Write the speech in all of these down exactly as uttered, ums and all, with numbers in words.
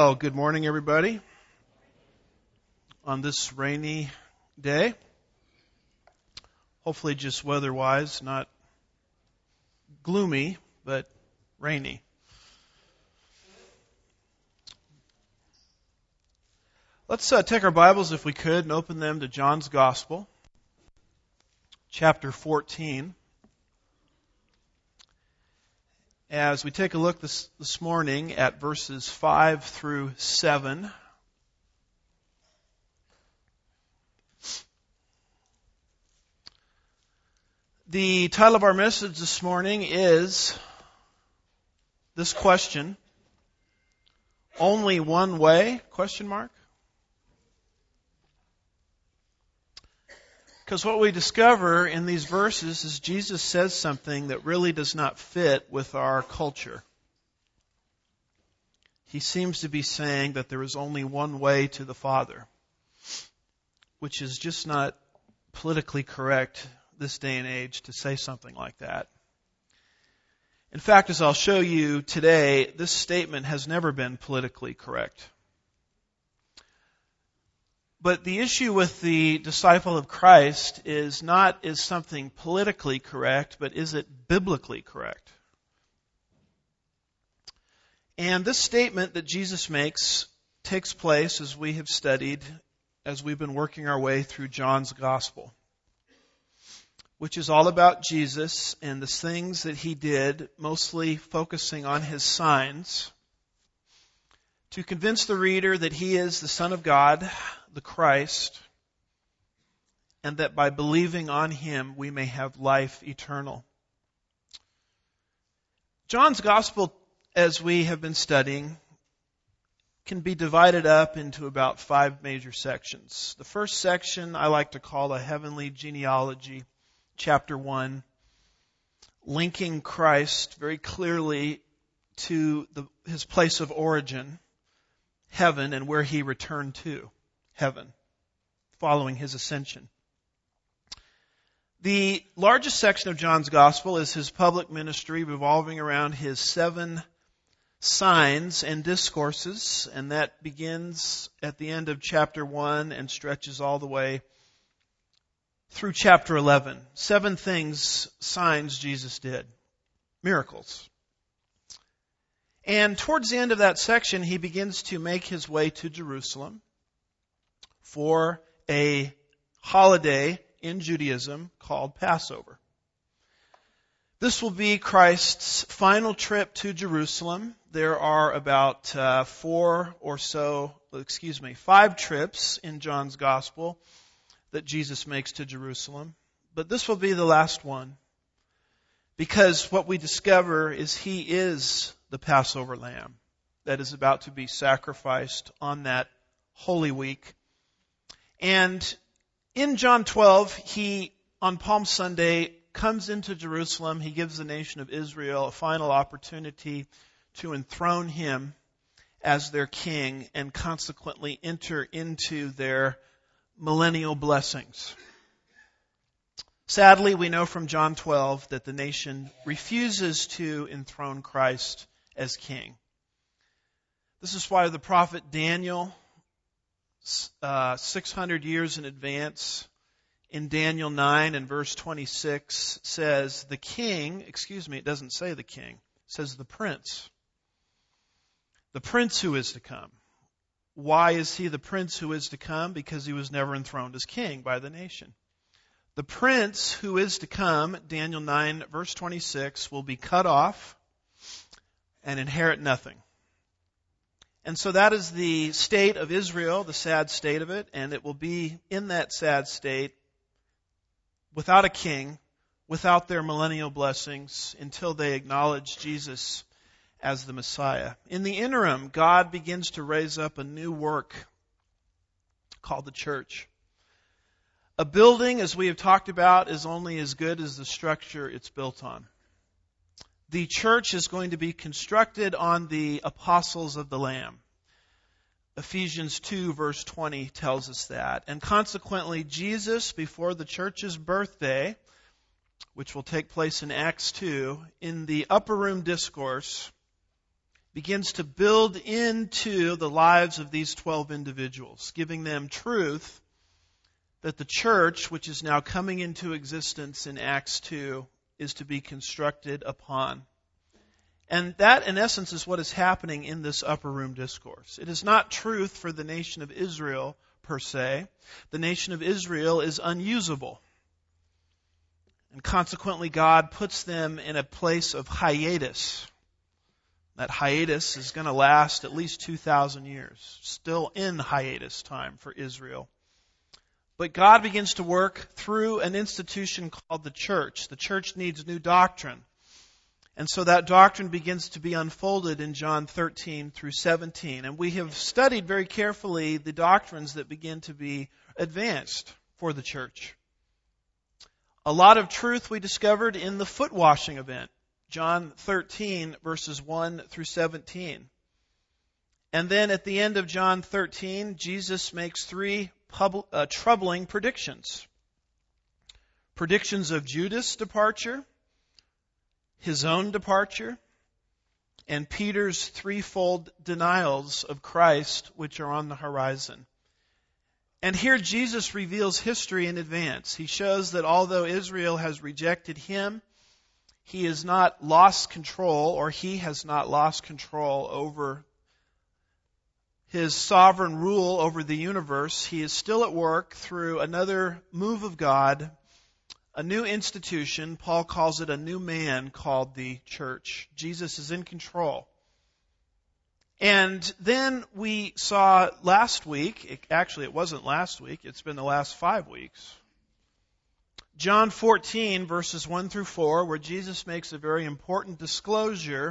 Well, good morning, everybody. On this rainy day, hopefully just weather-wise, not gloomy, but rainy. Let's uh, take our Bibles, if we could, and open them to John's Gospel, chapter fourteen. As we take a look this, this morning at verses five through seven. The title of our message this morning is this question: only one way? Question mark. Because what we discover in these verses is Jesus says something that really does not fit with our culture. He seems to be saying that there is only one way to the Father, which is just not politically correct this day and age to say something like that. In fact, as I'll show you today, this statement has never been politically correct. But the issue with the disciple of Christ is not is something politically correct, but is it biblically correct? And this statement that Jesus makes takes place as we have studied, as we've been working our way through John's Gospel, which is all about Jesus and the things that He did, mostly focusing on His signs, to convince the reader that He is the Son of God, the Christ, and that by believing on Him we may have life eternal. John's Gospel, as we have been studying, can be divided up into about five major sections. The first section I like to call a heavenly genealogy, chapter one, linking Christ very clearly to the, His place of origin, heaven, and where He returned to, heaven, following His ascension. The largest section of John's Gospel is His public ministry, revolving around His seven signs and discourses, and that begins at the end of chapter one and stretches all the way through chapter eleven. Seven things, signs Jesus did. Miracles. And towards the end of that section, He begins to make His way to Jerusalem for a holiday in Judaism called Passover. This will be Christ's final trip to Jerusalem. There are about uh, four or so, excuse me, five trips in John's Gospel that Jesus makes to Jerusalem. But this will be the last one, because what we discover is He is the Passover lamb that is about to be sacrificed on that Holy Week. And in John twelve, He, on Palm Sunday, comes into Jerusalem. He gives the nation of Israel a final opportunity to enthrone Him as their king and consequently enter into their millennial blessings. Sadly, we know from John twelve that the nation refuses to enthrone Christ as king. This is why the prophet Daniel, uh, six hundred years in advance, in Daniel nine and verse twenty-six says, the king, excuse me, it doesn't say the king, it says the prince. The prince who is to come. Why is he the prince who is to come? Because he was never enthroned as king by the nation. The prince who is to come, Daniel nine verse twenty-six, will be cut off and inherit nothing. And so that is the state of Israel, the sad state of it, and it will be in that sad state without a king, without their millennial blessings, until they acknowledge Jesus as the Messiah. In the interim, God begins to raise up a new work called the church. A building, as we have talked about, is only as good as the structure it's built on. The church is going to be constructed on the apostles of the Lamb. Ephesians two verse twenty tells us that. And consequently, Jesus, before the church's birthday, which will take place in Acts two, in the upper room discourse, begins to build into the lives of these twelve individuals, giving them truth that the church, which is now coming into existence in Acts two, is to be constructed upon. And that, in essence, is what is happening in this upper room discourse. It is not truth for the nation of Israel, per se. The nation of Israel is unusable. And consequently, God puts them in a place of hiatus. That hiatus is going to last at least two thousand years. Still in hiatus time for Israel. But God begins to work through an institution called the church. The church needs new doctrine. And so that doctrine begins to be unfolded in John thirteen through seventeen. And we have studied very carefully the doctrines that begin to be advanced for the church. A lot of truth we discovered in the foot washing event. John thirteen, verses one through seventeen. And then at the end of John thirteen, Jesus makes three pub- uh, troubling predictions. Predictions of Judas' departure, his own departure, and Peter's threefold denials of Christ, which are on the horizon. And here Jesus reveals history in advance. He shows that although Israel has rejected him, he has not lost control, or he has not lost control over his sovereign rule over the universe. He is still at work through another move of God, a new institution. Paul calls it a new man called the church. Jesus is in control. And then we saw last week, it, actually it wasn't last week, it's been the last five weeks, John fourteen, verses one through four, where Jesus makes a very important disclosure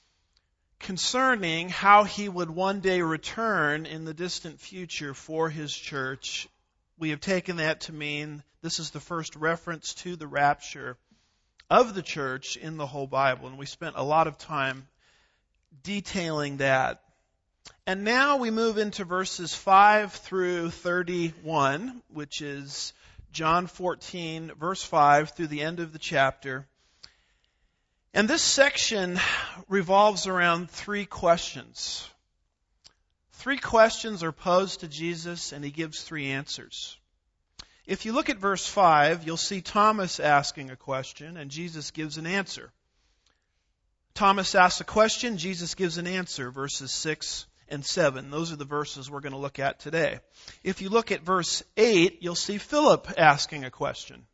concerning how he would one day return in the distant future for his church. We have taken that to mean this is the first reference to the rapture of the church in the whole Bible. And we spent a lot of time detailing that. And now we move into verses five through thirty-one, which is John fourteen, verse five, through the end of the chapter. And this section revolves around three questions. Three questions are posed to Jesus, and he gives three answers. If you look at verse five, you'll see Thomas asking a question, and Jesus gives an answer. Thomas asks a question, Jesus gives an answer, verses six and seven. Those are the verses we're going to look at today. If you look at verse eight, you'll see Philip asking a question.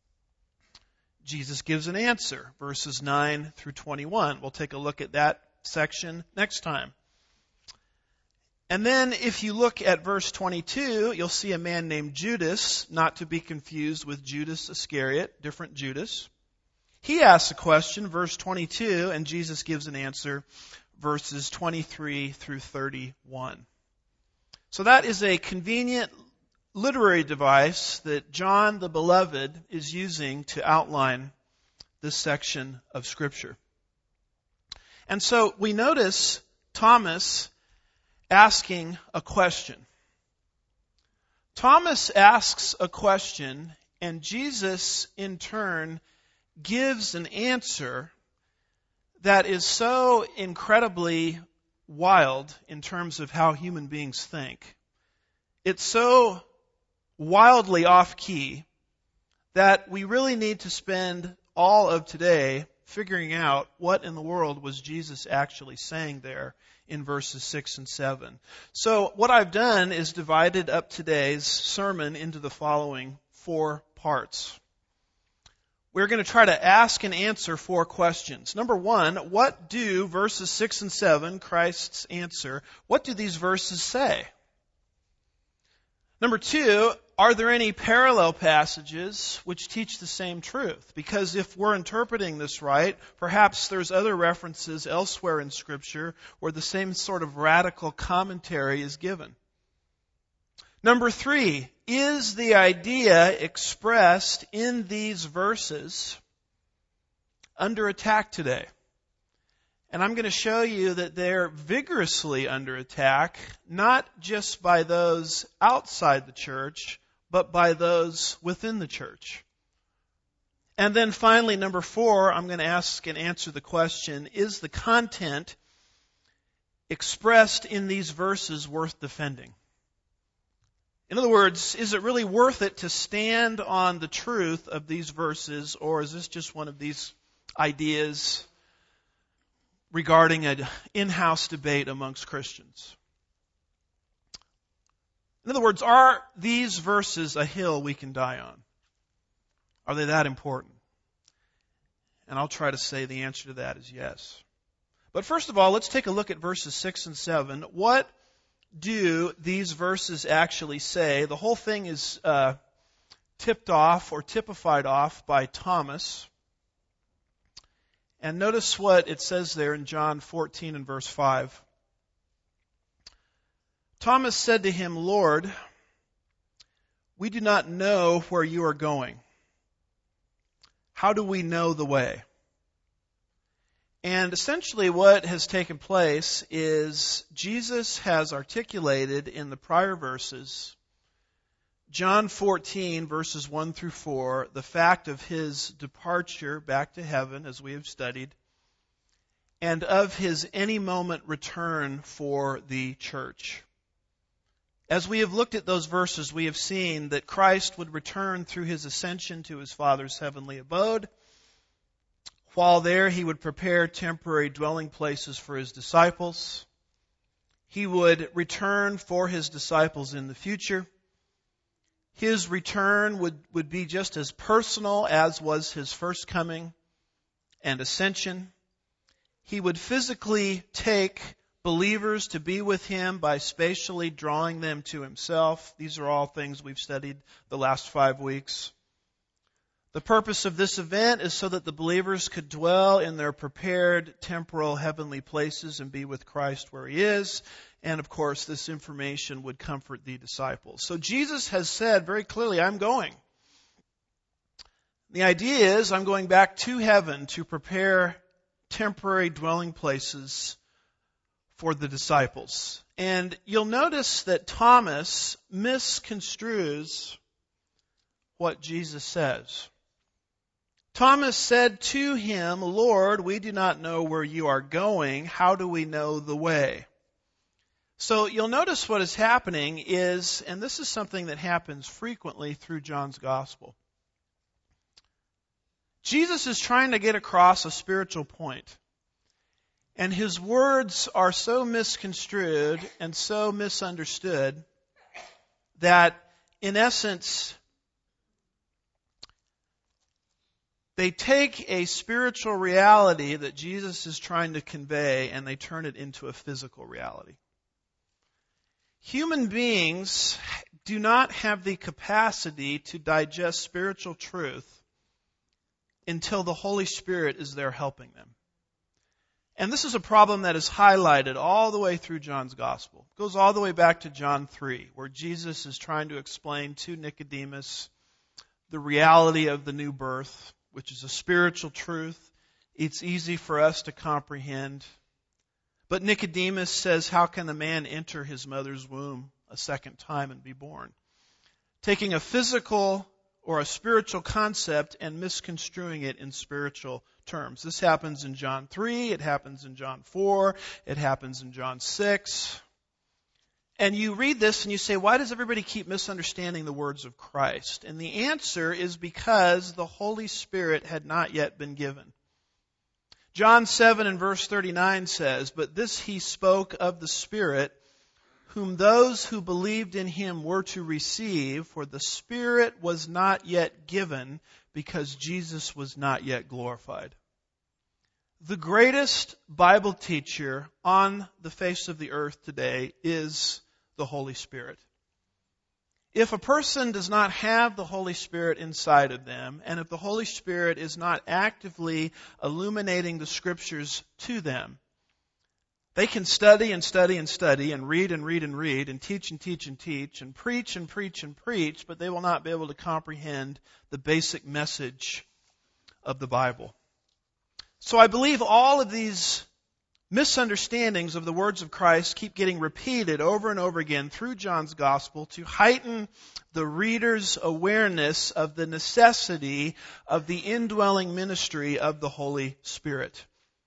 Jesus gives an answer, verses nine through twenty-one. We'll take a look at that section next time. And then if you look at verse twenty-two, you'll see a man named Judas, not to be confused with Judas Iscariot, different Judas. He asks a question, verse twenty-two, and Jesus gives an answer, verses twenty-three through thirty-one. So that is a convenient literary device that John the Beloved is using to outline this section of Scripture. And so we notice Thomas asking a question. Thomas asks a question, and Jesus, in turn, gives an answer that is so incredibly wild in terms of how human beings think. It's so wildly off-key that we really need to spend all of today figuring out what in the world was Jesus actually saying there in verses six and seven. So what I've done is divided up today's sermon into the following four parts. We're going to try to ask and answer four questions. Number one, what do verses six and seven, Christ's answer, what do these verses say? Number two, are there any parallel passages which teach the same truth? Because if we're interpreting this right, perhaps there's other references elsewhere in Scripture where the same sort of radical commentary is given. Number three, is the idea expressed in these verses under attack today? And I'm going to show you that they're vigorously under attack, not just by those outside the church, but by those within the church. And then finally, number four, I'm going to ask and answer the question, is the content expressed in these verses worth defending? In other words, is it really worth it to stand on the truth of these verses, or is this just one of these ideas regarding an in-house debate amongst Christians? In other words, are these verses a hill we can die on? Are they that important? And I'll try to say the answer to that is yes. But first of all, let's take a look at verses six and seven. What do these verses actually say? The whole thing is uh, tipped off or typified off by Thomas. And notice what it says there in John fourteen and verse five. Thomas said to him, "Lord, we do not know where you are going. How do we know the way?" And essentially what has taken place is Jesus has articulated in the prior verses, John fourteen, verses one through four, the fact of his departure back to heaven, as we have studied, and of his any moment return for the church. As we have looked at those verses, we have seen that Christ would return through his ascension to his Father's heavenly abode. While there, he would prepare temporary dwelling places for his disciples. He would return for his disciples in the future. His return would, would be just as personal as was his first coming and ascension. He would physically take believers to be with him by spatially drawing them to himself. These are all things we've studied the last five weeks. The purpose of this event is so that the believers could dwell in their prepared temporal heavenly places and be with Christ where he is. And of course, this information would comfort the disciples. So Jesus has said very clearly, I'm going. The idea is I'm going back to heaven to prepare temporary dwelling places for the disciples. And you'll notice that Thomas misconstrues what Jesus says. Thomas said to him, "Lord, we do not know where you are going. How do we know the way?" So you'll notice what is happening is, and this is something that happens frequently through John's Gospel. Jesus is trying to get across a spiritual point. And his words are so misconstrued and so misunderstood that, in essence, they take a spiritual reality that Jesus is trying to convey and they turn it into a physical reality. Human beings do not have the capacity to digest spiritual truth until the Holy Spirit is there helping them. And this is a problem that is highlighted all the way through John's Gospel. It goes all the way back to John three, where Jesus is trying to explain to Nicodemus the reality of the new birth, which is a spiritual truth. It's easy for us to comprehend. But Nicodemus says, how can a man enter his mother's womb a second time and be born? Taking a physical or a spiritual concept and misconstruing it in spiritual terms. This happens in John three, it happens in John four, it happens in John six. And you read this and you say, why does everybody keep misunderstanding the words of Christ? And the answer is because the Holy Spirit had not yet been given. John seven and verse thirty-nine says, "But this he spoke of the Spirit, whom those who believed in him were to receive, for the Spirit was not yet given, because Jesus was not yet glorified." The greatest Bible teacher on the face of the earth today is the Holy Spirit. If a person does not have the Holy Spirit inside of them, and if the Holy Spirit is not actively illuminating the Scriptures to them, they can study and study and study and read and read and read and teach and teach and teach and preach and preach and preach, but they will not be able to comprehend the basic message of the Bible. So I believe all of these misunderstandings of the words of Christ keep getting repeated over and over again through John's Gospel to heighten the reader's awareness of the necessity of the indwelling ministry of the Holy Spirit.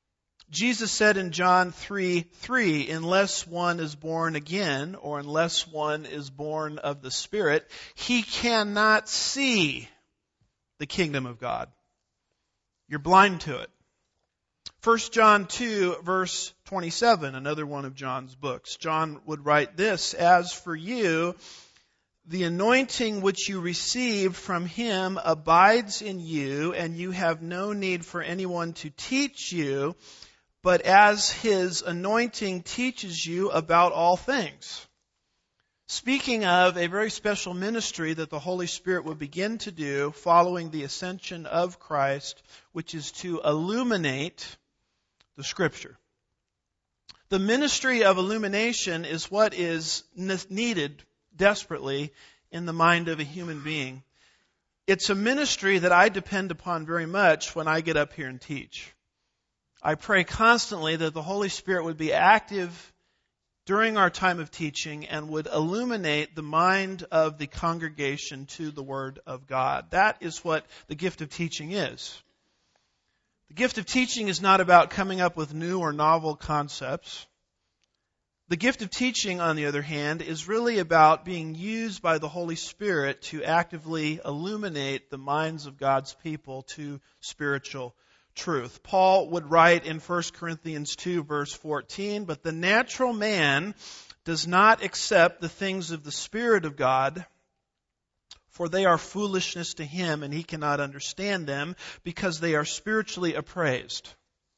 Jesus said in John three three, unless one is born again, or unless one is born of the Spirit, he cannot see the kingdom of God. You're blind to it. First John two, verse twenty-seven, another one of John's books. John would write this, as for you, the anointing which you received from him abides in you, and you have no need for anyone to teach you, but as his anointing teaches you about all things. Speaking of a very special ministry that the Holy Spirit would begin to do following the ascension of Christ, which is to illuminate the Scripture. The ministry of illumination is what is needed desperately in the mind of a human being. It's a ministry that I depend upon very much when I get up here and teach. I pray constantly that the Holy Spirit would be active during our time of teaching and would illuminate the mind of the congregation to the Word of God. That is what the gift of teaching is. The gift of teaching is not about coming up with new or novel concepts. The gift of teaching, on the other hand, is really about being used by the Holy Spirit to actively illuminate the minds of God's people to spiritual truth. Paul would write in First Corinthians two, verse fourteen, but the natural man does not accept the things of the Spirit of God, for they are foolishness to him, and he cannot understand them, because they are spiritually appraised.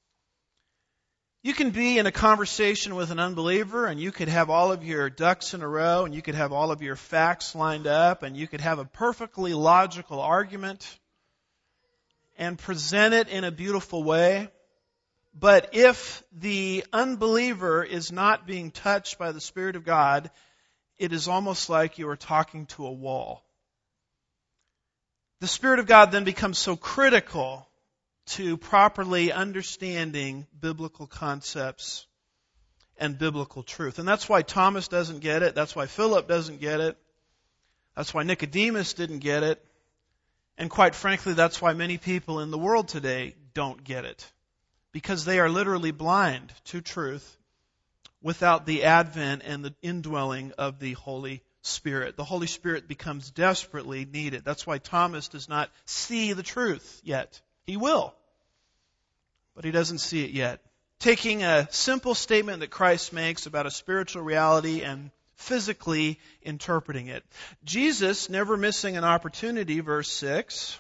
You can be in a conversation with an unbeliever, and you could have all of your ducks in a row, and you could have all of your facts lined up, and you could have a perfectly logical argument and present it in a beautiful way. But if the unbeliever is not being touched by the Spirit of God, it is almost like you are talking to a wall. The Spirit of God then becomes so critical to properly understanding biblical concepts and biblical truth. And that's why Thomas doesn't get it. That's why Philip doesn't get it. That's why Nicodemus didn't get it. And quite frankly, that's why many people in the world today don't get it. Because they are literally blind to truth without the advent and the indwelling of the Holy Spirit. The Holy Spirit becomes desperately needed. That's why Thomas does not see the truth yet. He will, but he doesn't see it yet. Taking a simple statement that Christ makes about a spiritual reality and physically interpreting it. Jesus, never missing an opportunity, verse six,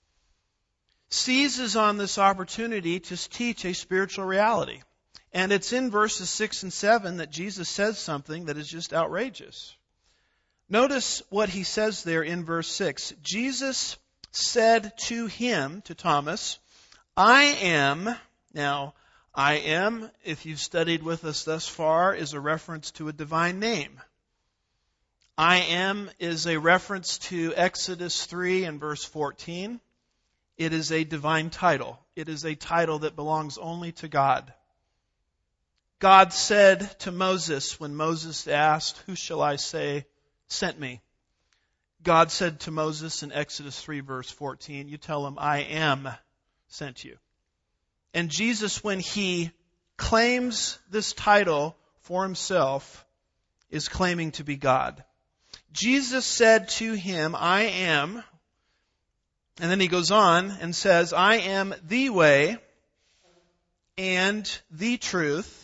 seizes on this opportunity to teach a spiritual reality. And it's in verses six and seven that Jesus says something that is just outrageous. Notice what he says there in verse six. Jesus said to him, to Thomas, I am, now, I am, if you've studied with us thus far, is a reference to a divine name. I am is a reference to Exodus three and verse fourteen. It is a divine title. It is a title that belongs only to God. God said to Moses when Moses asked, who shall I say sent me? God said to Moses in Exodus three verse fourteen, you tell him, I am sent you. And Jesus, when he claims this title for himself, is claiming to be God. Jesus said to him, I am, and then he goes on and says, I am the way and the truth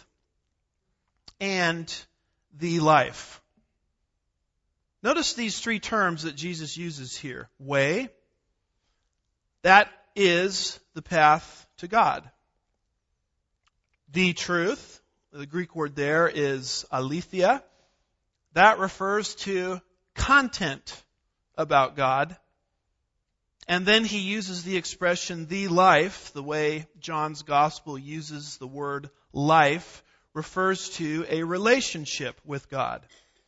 and the life. Notice these three terms that Jesus uses here. Way, that is the path to God. The truth, the Greek word there is aletheia. That refers to content about God. And then he uses the expression the life, the way John's gospel uses the word life, refers to a relationship with God.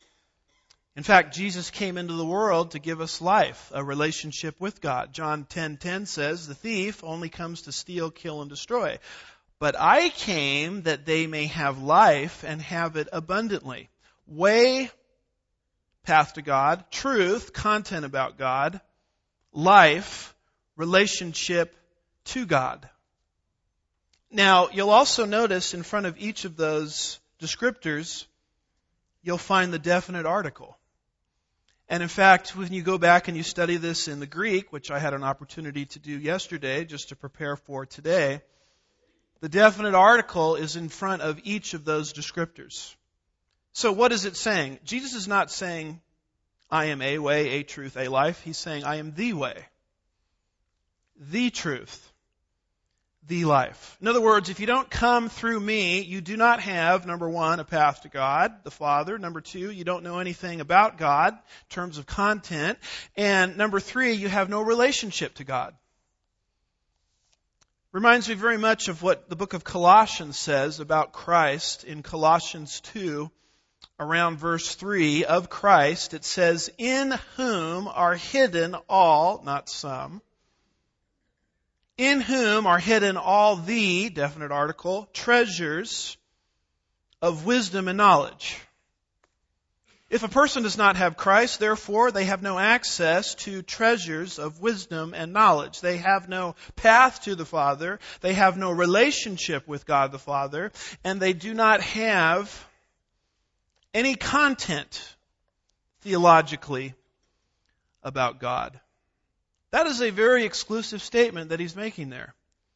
In fact, Jesus came into the world to give us life, a relationship with God. John ten ten says, the thief only comes to steal, kill, and destroy. But I came that they may have life and have it abundantly. Way, path to God. Truth, content about God. Life, relationship to God. Now, you'll also notice in front of each of those descriptors, you'll find the definite article. And in fact, when you go back and you study this in the Greek, which I had an opportunity to do yesterday just to prepare for today, the definite article is in front of each of those descriptors. So what is it saying? Jesus is not saying, I am a way, a truth, a life. He's saying, I am the way, the truth, the life. In other words, if you don't come through me, you do not have, number one, a path to God, the Father. Number two, you don't know anything about God in terms of content. And number three, you have no relationship to God. Reminds me very much of what the book of Colossians says about Christ in Colossians two, around verse three of Christ. It says, in whom are hidden all, not some, in whom are hidden all the, definite article, treasures of wisdom and knowledge. If a person does not have Christ, therefore, they have no access to treasures of wisdom and knowledge. They have no path to the Father. They have no relationship with God the Father. And they do not have any content theologically about God. That is a very exclusive statement that he's making there.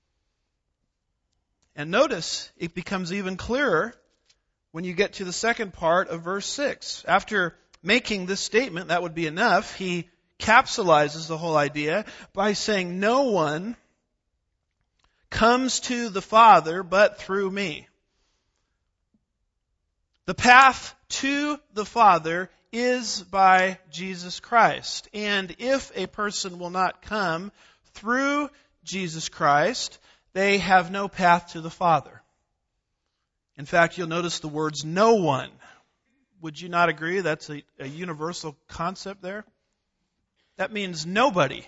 And notice, it becomes even clearer when you get to the second part of verse six. After making this statement, that would be enough, he capsulizes the whole idea by saying, no one comes to the Father but through me. The path to the Father is by Jesus Christ. And if a person will not come through Jesus Christ, they have no path to the Father. In fact, you'll notice the words no one. Would you not agree that's a, a universal concept there? That means nobody.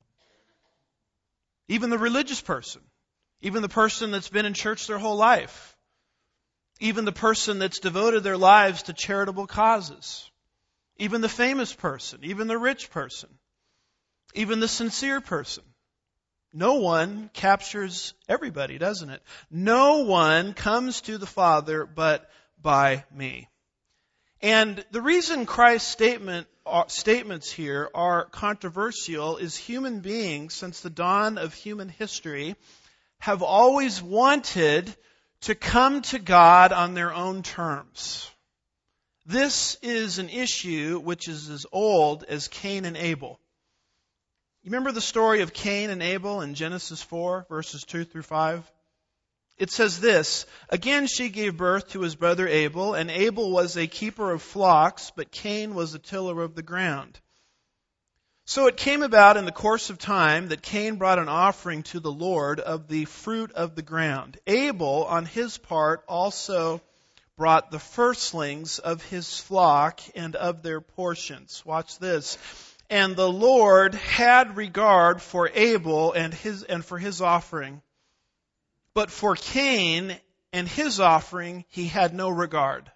Even the religious person. Even the person that's been in church their whole life. Even the person that's devoted their lives to charitable causes. Even the famous person, even the rich person, even the sincere person. No one captures everybody, doesn't it? No one comes to the Father but by me. And the reason Christ's statement, uh, statements here are controversial is human beings, since the dawn of human history, have always wanted to come to God on their own terms. This is an issue which is as old as Cain and Abel. You remember the story of Cain and Abel in Genesis four, verses two through five? It says this, again she gave birth to his brother Abel, and Abel was a keeper of flocks, but Cain was a tiller of the ground. So it came about in the course of time that Cain brought an offering to the Lord of the fruit of the ground. Abel, on his part, also brought the firstlings of his flock and of their portions. Watch this. And the Lord had regard for Abel and his and for his offering, but for Cain and his offering he had no regard.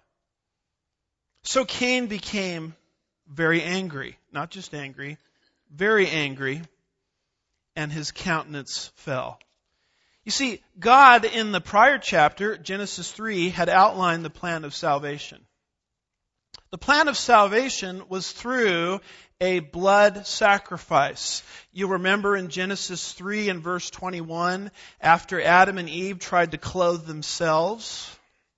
So Cain became very angry, not just angry, very angry, and his countenance fell. You see, God in the prior chapter, Genesis three, had outlined the plan of salvation. The plan of salvation was through a blood sacrifice. You remember in Genesis three and verse twenty-one, after Adam and Eve tried to clothe themselves,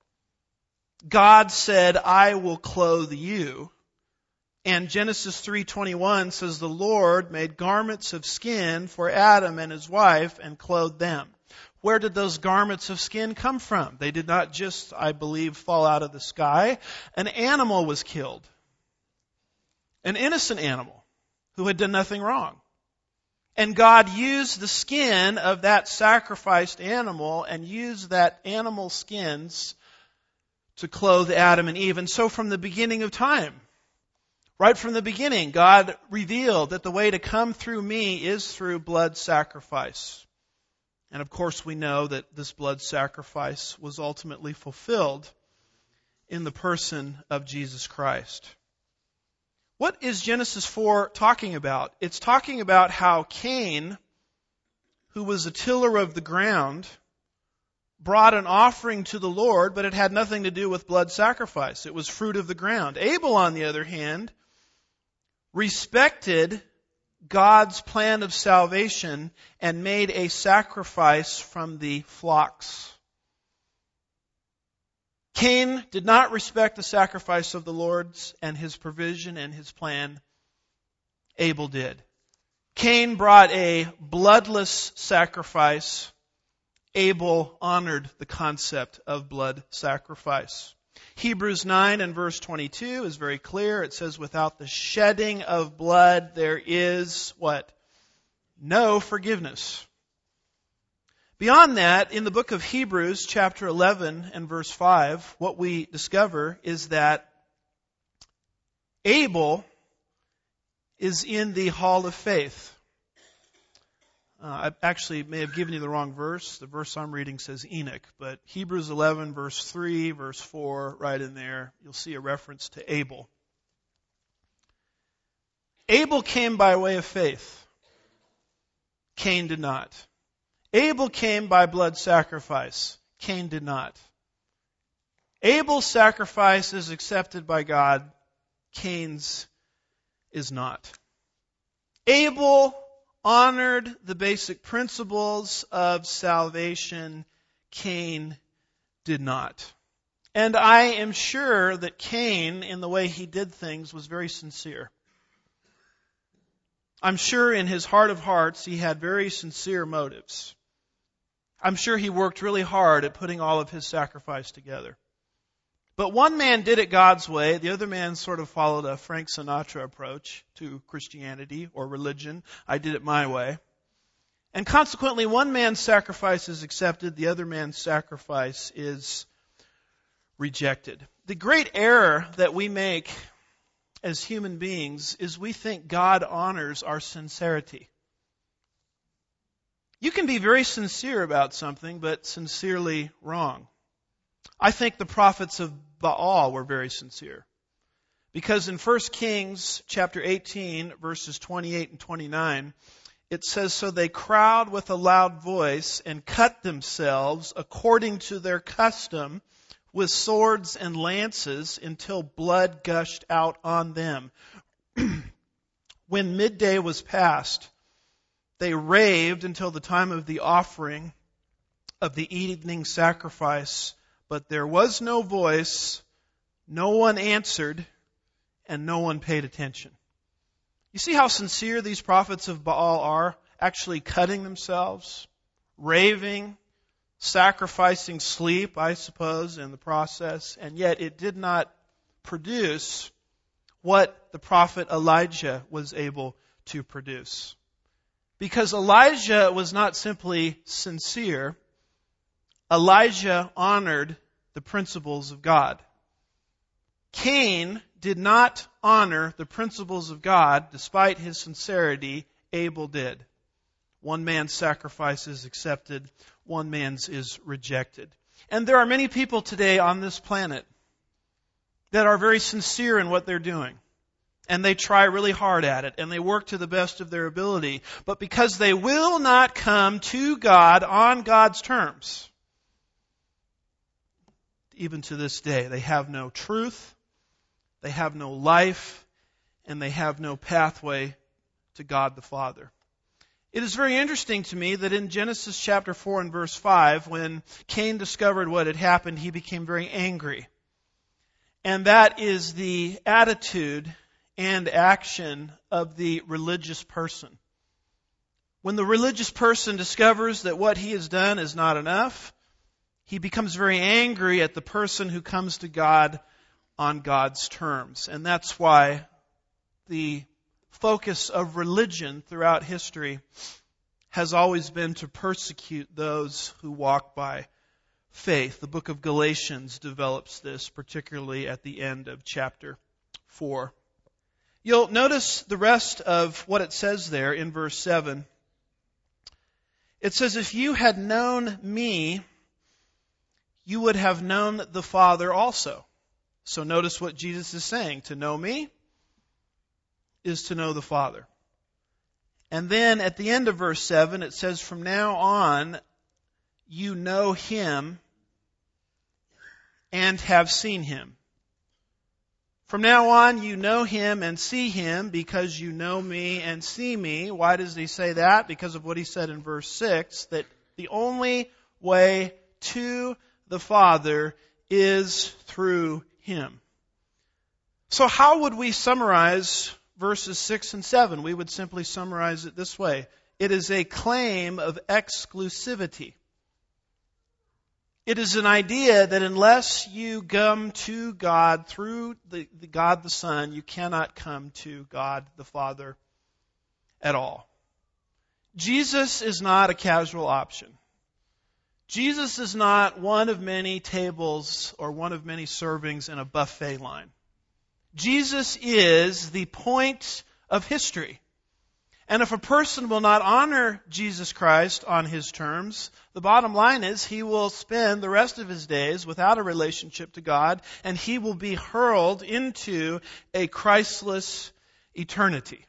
God said, I will clothe you. And Genesis three twenty-one says, the Lord made garments of skin for Adam and his wife and clothed them. Where did those garments of skin come from? They did not just, I believe, fall out of the sky. An animal was killed. An innocent animal who had done nothing wrong. And God used the skin of that sacrificed animal and used that animal skins to clothe Adam and Eve. And so from the beginning of time, right from the beginning, God revealed that the way to come through me is through blood sacrifice. And of course we know that this blood sacrifice was ultimately fulfilled in the person of Jesus Christ. What is Genesis four talking about? It's talking about how Cain, who was a tiller of the ground, brought an offering to the Lord, but it had nothing to do with blood sacrifice. It was fruit of the ground. Abel, on the other hand, respected God's plan of salvation and made a sacrifice from the flocks. Cain did not respect the sacrifice of the Lord's and his provision and his plan. Abel did. Cain brought a bloodless sacrifice. Abel honored the concept of blood sacrifice. Hebrews nine and verse twenty-two is very clear. It says, without the shedding of blood, there is what? No forgiveness. Beyond that, in the book of Hebrews, chapter eleven and verse five, what we discover is that Abel is in the hall of faith. Uh, I actually may have given you the wrong verse. The verse I'm reading says Enoch, but Hebrews eleven, verse three, verse four, right in there, you'll see a reference to Abel. Abel came by way of faith. Cain did not. Abel came by blood sacrifice. Cain did not. Abel's sacrifice is accepted by God. Cain's is not. Abel honored the basic principles of salvation. Cain did not. And I am sure that Cain, in the way he did things, was very sincere. I'm sure in his heart of hearts he had very sincere motives. I'm sure he worked really hard at putting all of his sacrifice together. But one man did it God's way. The other man sort of followed a Frank Sinatra approach to Christianity or religion. I did it my way. And consequently, one man's sacrifice is accepted. The other man's sacrifice is rejected. The great error that we make as human beings is we think God honors our sincerity. You can be very sincere about something, but sincerely wrong. I think the prophets of Baal were very sincere. Because in First Kings chapter eighteen, verses twenty-eight and twenty-nine, it says, so they crowed with a loud voice and cut themselves according to their custom with swords and lances until blood gushed out on them. When midday was past, they raved until the time of the offering of the evening sacrifice, but there was no voice, no one answered, and no one paid attention. You see how sincere these prophets of Baal are, actually cutting themselves, raving, sacrificing sleep, I suppose, in the process, and yet it did not produce what the prophet Elijah was able to produce. Because Elijah was not simply sincere, Elijah honored the principles of God. Cain did not honor the principles of God despite his sincerity. Abel did. One man's sacrifice is accepted, one man's is rejected. And there are many people today on this planet that are very sincere in what they're doing. And they try really hard at it, and they work to the best of their ability. But because they will not come to God on God's terms, even to this day, they have no truth, they have no life, and they have no pathway to God the Father. It is very interesting to me that in Genesis chapter four and verse five, when Cain discovered what had happened, he became very angry. And that is the attitude and action of the religious person. When the religious person discovers that what he has done is not enough, he becomes very angry at the person who comes to God on God's terms. And that's why the focus of religion throughout history has always been to persecute those who walk by faith. The book of Galatians develops this, particularly at the end of chapter four. You'll notice the rest of what it says there in verse seven. It says, if you had known me, you would have known the Father also. So notice what Jesus is saying. To know me is to know the Father. And then at the end of verse seven, it says, from now on, you know him and have seen him. From now on, you know him and see him because you know me and see me. Why does he say that? Because of what he said in verse six, that the only way to the Father is through him. So how would we summarize verses six and seven? We would simply summarize it this way. It is a claim of exclusivity. It is an idea that unless you come to God through the, the God the Son, you cannot come to God the Father at all. Jesus is not a casual option. Jesus is not one of many tables or one of many servings in a buffet line. Jesus is the point of history. And if a person will not honor Jesus Christ on his terms, the bottom line is he will spend the rest of his days without a relationship to God, and he will be hurled into a Christless eternity.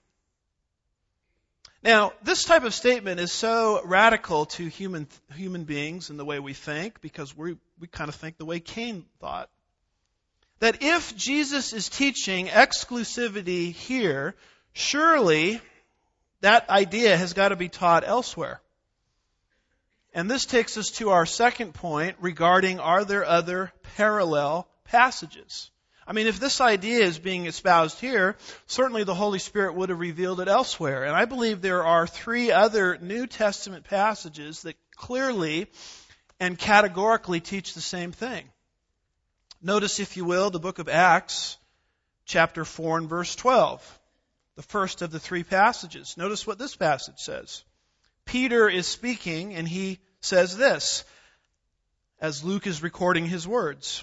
Now, this type of statement is so radical to human human beings in the way we think, because we we kind of think the way Cain thought. That if Jesus is teaching exclusivity here, surely that idea has got to be taught elsewhere. And this takes us to our second point regarding, are there other parallel passages? I mean, if this idea is being espoused here, certainly the Holy Spirit would have revealed it elsewhere. And I believe there are three other New Testament passages that clearly and categorically teach the same thing. Notice, if you will, the book of Acts, chapter four and verse twelve. The first of the three passages. Notice what this passage says. Peter is speaking, and he says this, as Luke is recording his words.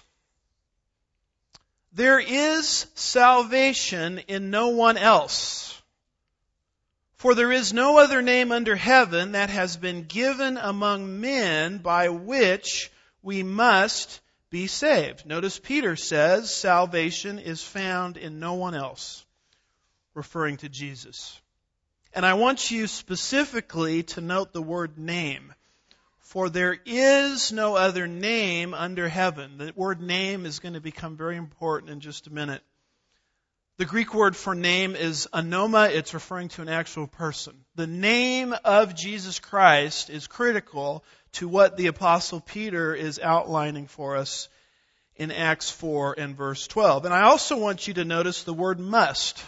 There is salvation in no one else, for there is no other name under heaven that has been given among men by which we must be saved. Notice Peter says salvation is found in no one else, referring to Jesus. And I want you specifically to note the word name. For there is no other name under heaven. The word name is going to become very important in just a minute. The Greek word for name is anoma. It's referring to an actual person. The name of Jesus Christ is critical to what the Apostle Peter is outlining for us in Acts four and verse twelve. And I also want you to notice the word must.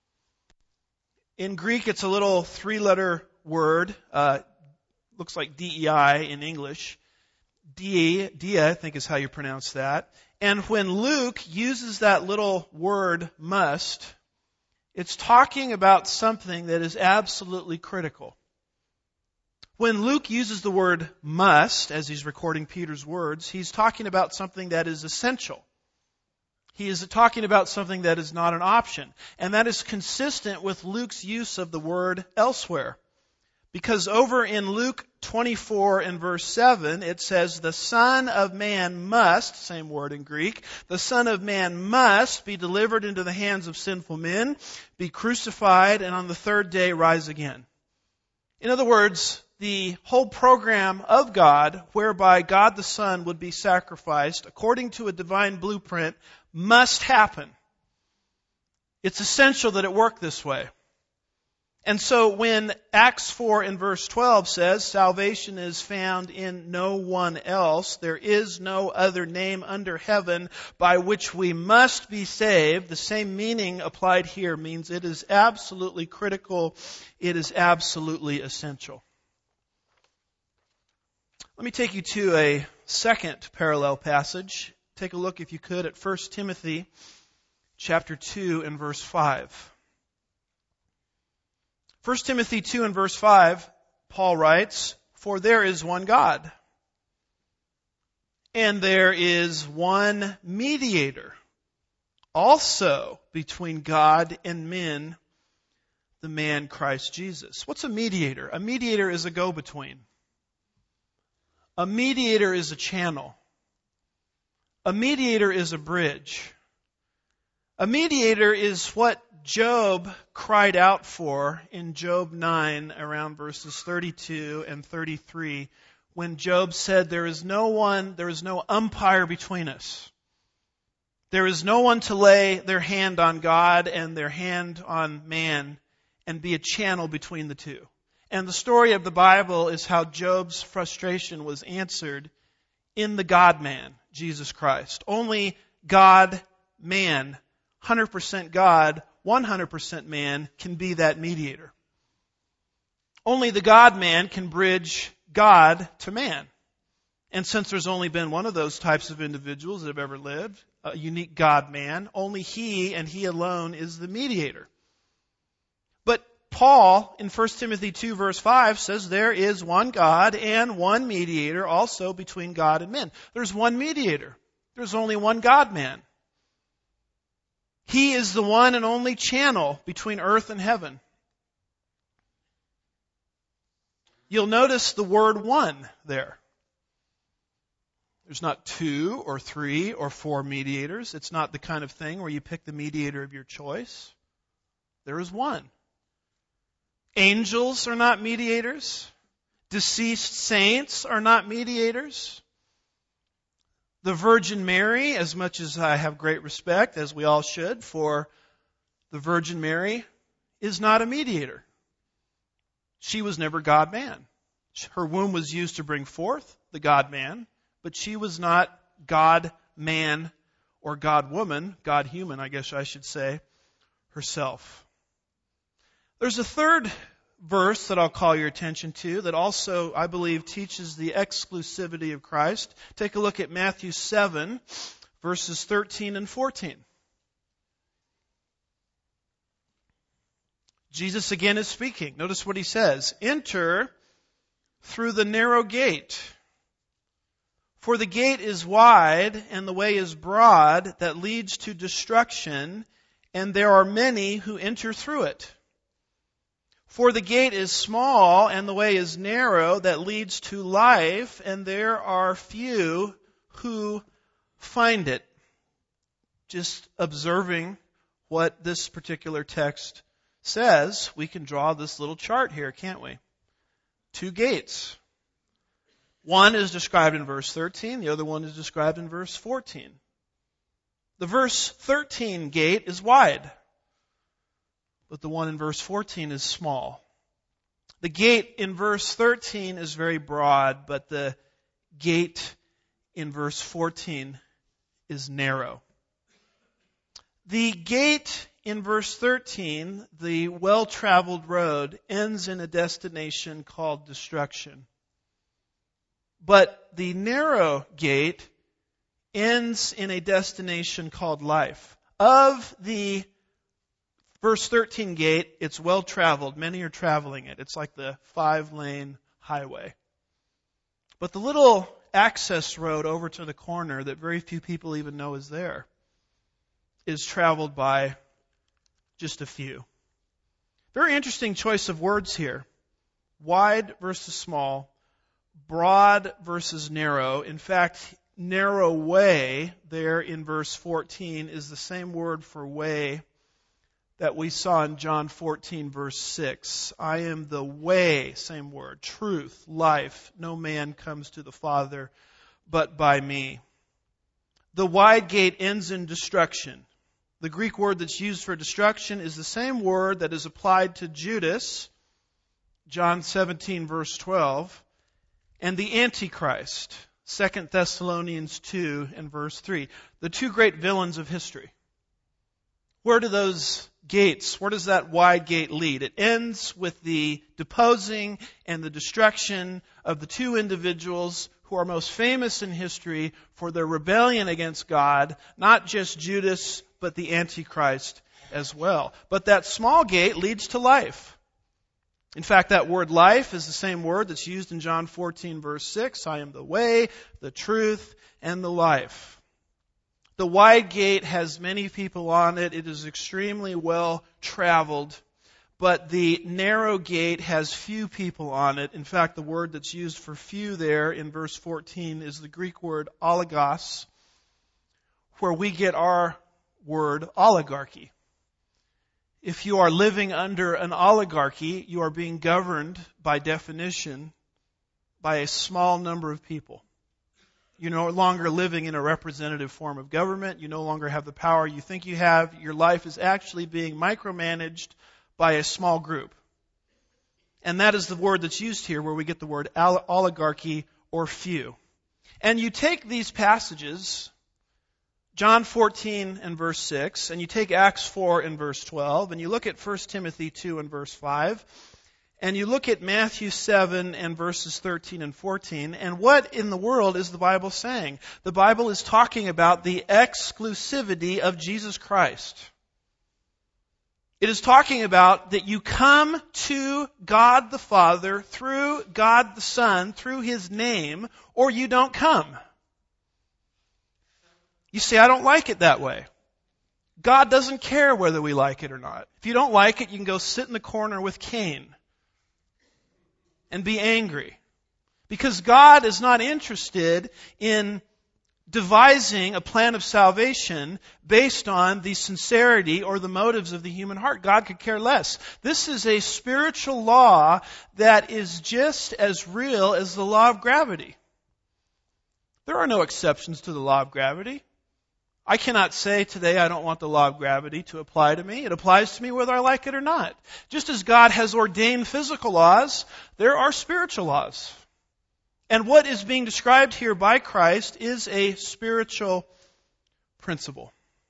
In Greek, it's a little three-letter word. Uh, looks like D E I in English. D, dia, I think is how you pronounce that. And when Luke uses that little word must, it's talking about something that is absolutely critical. When Luke uses the word must, as he's recording Peter's words, he's talking about something that is essential. He is talking about something that is not an option. And that is consistent with Luke's use of the word elsewhere. Because over in Luke twenty-four and verse seven, it says, the Son of Man must, same word in Greek, the Son of Man must be delivered into the hands of sinful men, be crucified, and on the third day rise again. In other words, the whole program of God, whereby God the Son would be sacrificed according to a divine blueprint, must happen. It's essential that it work this way. And so when Acts four and verse twelve says, salvation is found in no one else, there is no other name under heaven by which we must be saved, the same meaning applied here means it is absolutely critical, it is absolutely essential. Let me take you to a second parallel passage. Take a look, if you could, at First Timothy chapter two and verse five. First Timothy two and verse five, Paul writes, for there is one God, and there is one mediator, also between God and men, the man Christ Jesus. What's a mediator? A mediator is a go-between. A mediator is a channel. A mediator is a bridge. A mediator is what Job cried out for in Job nine, around verses thirty-two and thirty-three, when Job said, there is no one, there is no umpire between us. There is no one to lay their hand on God and their hand on man and be a channel between the two. And the story of the Bible is how Job's frustration was answered in the God-man, Jesus Christ. Only God-man, one hundred percent God, one hundred percent man, can be that mediator. Only the God-man can bridge God to man. And since there's only been one of those types of individuals that have ever lived, a unique God-man, only He and He alone is the mediator. But Paul, in First Timothy two verse five, says there is one God and one mediator also between God and men. There's one mediator. There's only one God-man. He is the one and only channel between earth and heaven. You'll notice the word one there. There's not two or three or four mediators. It's not the kind of thing where you pick the mediator of your choice. There is one. Angels are not mediators. Deceased saints are not mediators. The Virgin Mary, as much as I have great respect, as we all should, for the Virgin Mary, is not a mediator. She was never God-man. Her womb was used to bring forth the God-man, but she was not God-man or God-woman, God-human, I guess I should say, herself. There's a third verse that I'll call your attention to that also, I believe, teaches the exclusivity of Christ. Take a look at Matthew seven, verses thirteen and fourteen. Jesus again is speaking. Notice what He says. Enter through the narrow gate. For the gate is wide and the way is broad that leads to destruction, and there are many who enter through it. For the gate is small and the way is narrow that leads to life, and there are few who find it. Just observing what this particular text says, we can draw this little chart here, can't we? Two gates. One is described in verse thirteen, the other one is described in verse fourteen. The verse thirteen gate is wide, but the one in verse fourteen is small. The gate in verse thirteen is very broad, but the gate in verse fourteen is narrow. The gate in verse thirteen, the well-traveled road, ends in a destination called destruction. But the narrow gate ends in a destination called life. Of the verse thirteen gate, it's well-traveled. Many are traveling it. It's like the five-lane highway. But the little access road over to the corner that very few people even know is there is traveled by just a few. Very interesting choice of words here. Wide versus small. Broad versus narrow. In fact, narrow way there in verse fourteen is the same word for way that we saw in John fourteen verse six. I am the way, same word, truth, life. No man comes to the Father but by me. The wide gate ends in destruction. The Greek word that's used for destruction is the same word that is applied to Judas, John seventeen verse twelve, and the Antichrist, Second Thessalonians two and verse three, the two great villains of history. Where do those gates, where does that wide gate lead? It ends with the deposing and the destruction of the two individuals who are most famous in history for their rebellion against God, not just Judas, but the Antichrist as well. But that small gate leads to life. In fact, that word life is the same word that's used in John fourteen verse six. I am the way, the truth, and the life. The wide gate has many people on it. It is extremely well traveled. But the narrow gate has few people on it. In fact, the word that's used for few there in verse fourteen is the Greek word oligos, where we get our word oligarchy. If you are living under an oligarchy, you are being governed by definition by a small number of people. You're no longer living in a representative form of government. You no longer have the power you think you have. Your life is actually being micromanaged by a small group. And that is the word that's used here where we get the word oligarchy or few. And you take these passages, John fourteen and verse six, and you take Acts four and verse twelve, and you look at First Timothy two and verse five, and you look at Matthew seven and verses thirteen and fourteen, and what in the world is the Bible saying? The Bible is talking about the exclusivity of Jesus Christ. It is talking about that you come to God the Father through God the Son, through His name, or you don't come. You say, I don't like it that way. God doesn't care whether we like it or not. If you don't like it, you can go sit in the corner with Cain and be angry. Because God is not interested in devising a plan of salvation based on the sincerity or the motives of the human heart. God could care less. This is a spiritual law that is just as real as the law of gravity. There are no exceptions to the law of gravity. I cannot say today I don't want the law of gravity to apply to me. It applies to me whether I like it or not. Just as God has ordained physical laws, there are spiritual laws. And what is being described here by Christ is a spiritual principle.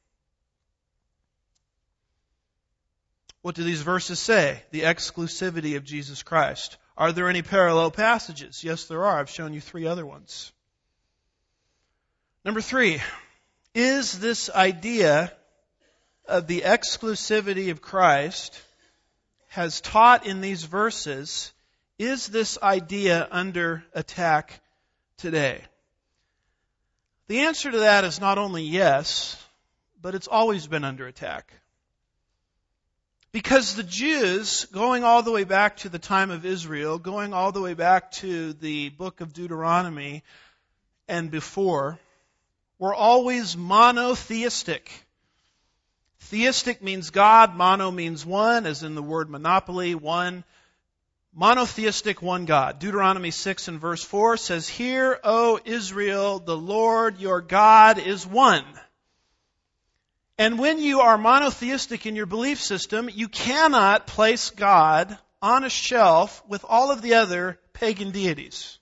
What do these verses say? The exclusivity of Jesus Christ. Are there any parallel passages? Yes, there are. I've shown you three other ones. Number three, is this idea of the exclusivity of Christ has taught in these verses, is this idea under attack today? The answer to that is not only yes, but it's always been under attack. Because the Jews, going all the way back to the time of Israel, going all the way back to the book of Deuteronomy and before, were always monotheistic. Theistic means God, mono means one, as in the word monopoly, one. Monotheistic, one God. Deuteronomy six and verse four says, Hear, O Israel, the Lord your God is one. And when you are monotheistic in your belief system, you cannot place God on a shelf with all of the other pagan deities.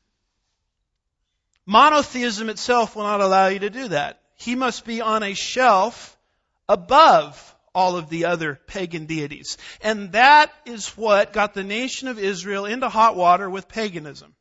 Monotheism itself will not allow you to do that. He must be on a shelf above all of the other pagan deities. And that is what got the nation of Israel into hot water with paganism.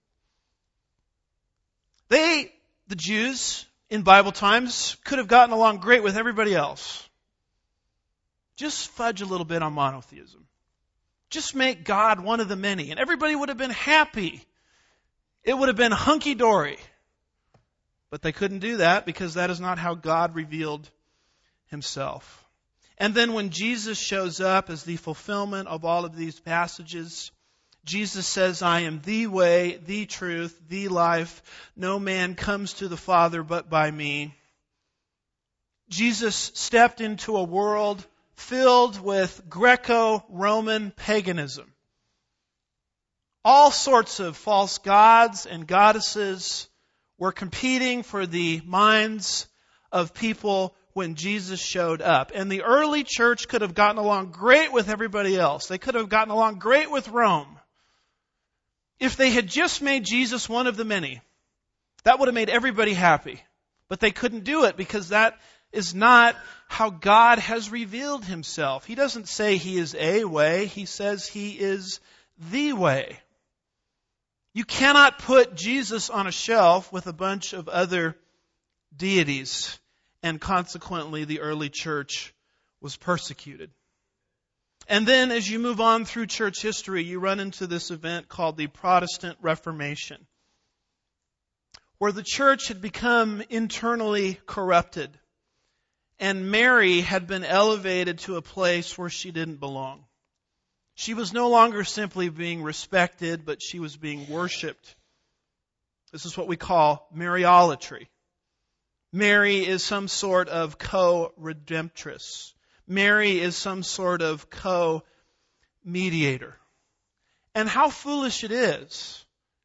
They, the Jews, in Bible times, could have gotten along great with everybody else. Just fudge a little bit on monotheism. Just make God one of the many. And everybody would have been happy. It would have been hunky-dory. But they couldn't do that because that is not how God revealed Himself. And then when Jesus shows up as the fulfillment of all of these passages, Jesus says, I am the way, the truth, the life. No man comes to the Father but by me. Jesus stepped into a world filled with Greco-Roman paganism. All sorts of false gods and goddesses were competing for the minds of people when Jesus showed up. And the early church could have gotten along great with everybody else. They could have gotten along great with Rome. If they had just made Jesus one of the many, that would have made everybody happy. But they couldn't do it because that is not how God has revealed Himself. He doesn't say He is a way. He says He is the way. You cannot put Jesus on a shelf with a bunch of other deities. And consequently, the early church was persecuted. And then as you move on through church history, you run into this event called the Protestant Reformation, where the church had become internally corrupted. And Mary had been elevated to a place where she didn't belong. She was no longer simply being respected, but she was being worshipped. This is what we call Mariolatry. Mary is some sort of co-redemptress. Mary is some sort of co-mediator. And how foolish it is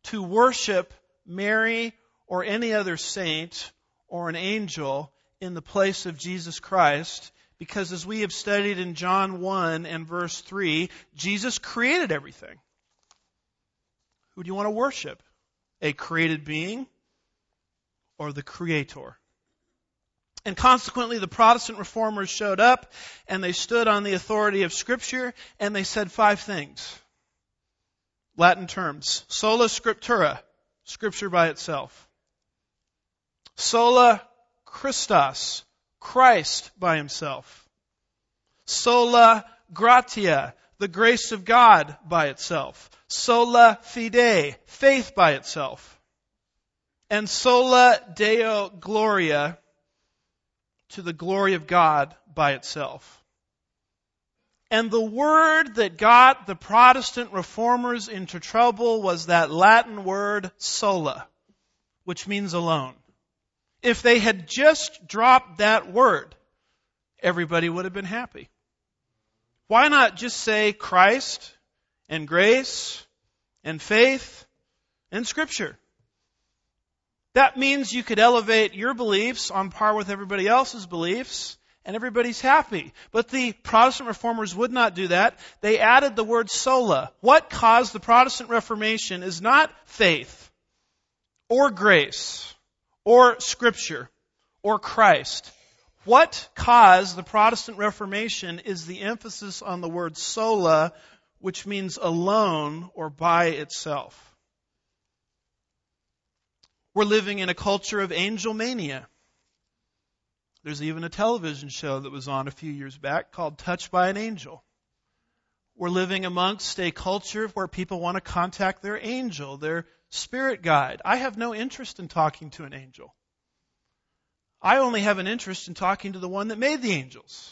to worship Mary or any other saint or an angel in the place of Jesus Christ, because as we have studied in John one and verse three, Jesus created everything. Who do you want to worship? A created being or the Creator? And consequently, the Protestant reformers showed up and they stood on the authority of Scripture and they said five things. Latin terms. Sola Scriptura, Scripture by itself. Sola Christus, Christ by Himself. Sola Gratia, the grace of God by itself. Sola Fide, faith by itself. And Sola Deo Gloria, to the glory of God by itself. And the word that got the Protestant reformers into trouble was that Latin word sola, which means alone. If they had just dropped that word, everybody would have been happy. Why not just say Christ and grace and faith and Scripture? That means you could elevate your beliefs on par with everybody else's beliefs, and everybody's happy. But the Protestant reformers would not do that. They added the word sola. What caused the Protestant Reformation is not faith, or grace, or Scripture, or Christ. What caused the Protestant Reformation is the emphasis on the word sola, which means alone or by itself. We're living in a culture of angel mania. There's even a television show that was on a few years back called Touched by an Angel. We're living amongst a culture where people want to contact their angel, their spirit guide. I have no interest in talking to an angel. I only have an interest in talking to the one that made the angels.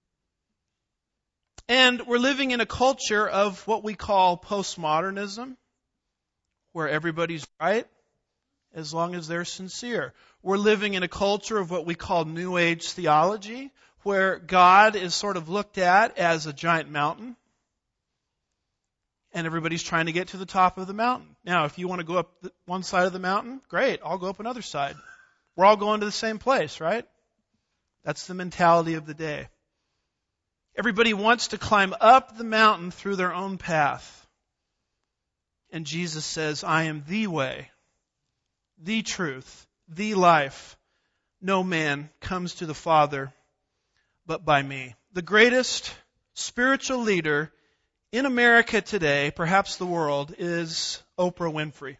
And we're living in a culture of what we call postmodernism, where everybody's right as long as they're sincere. We're living in a culture of what we call New Age theology, where God is sort of looked at as a giant mountain, and everybody's trying to get to the top of the mountain. Now, if you want to go up the one side of the mountain, great, I'll go up another side. We're all going to the same place, right? That's the mentality of the day. Everybody wants to climb up the mountain through their own path. And Jesus says, I am the way, the truth, the life. No man comes to the Father but by me. The greatest spiritual leader in America today, perhaps the world, is Oprah Winfrey.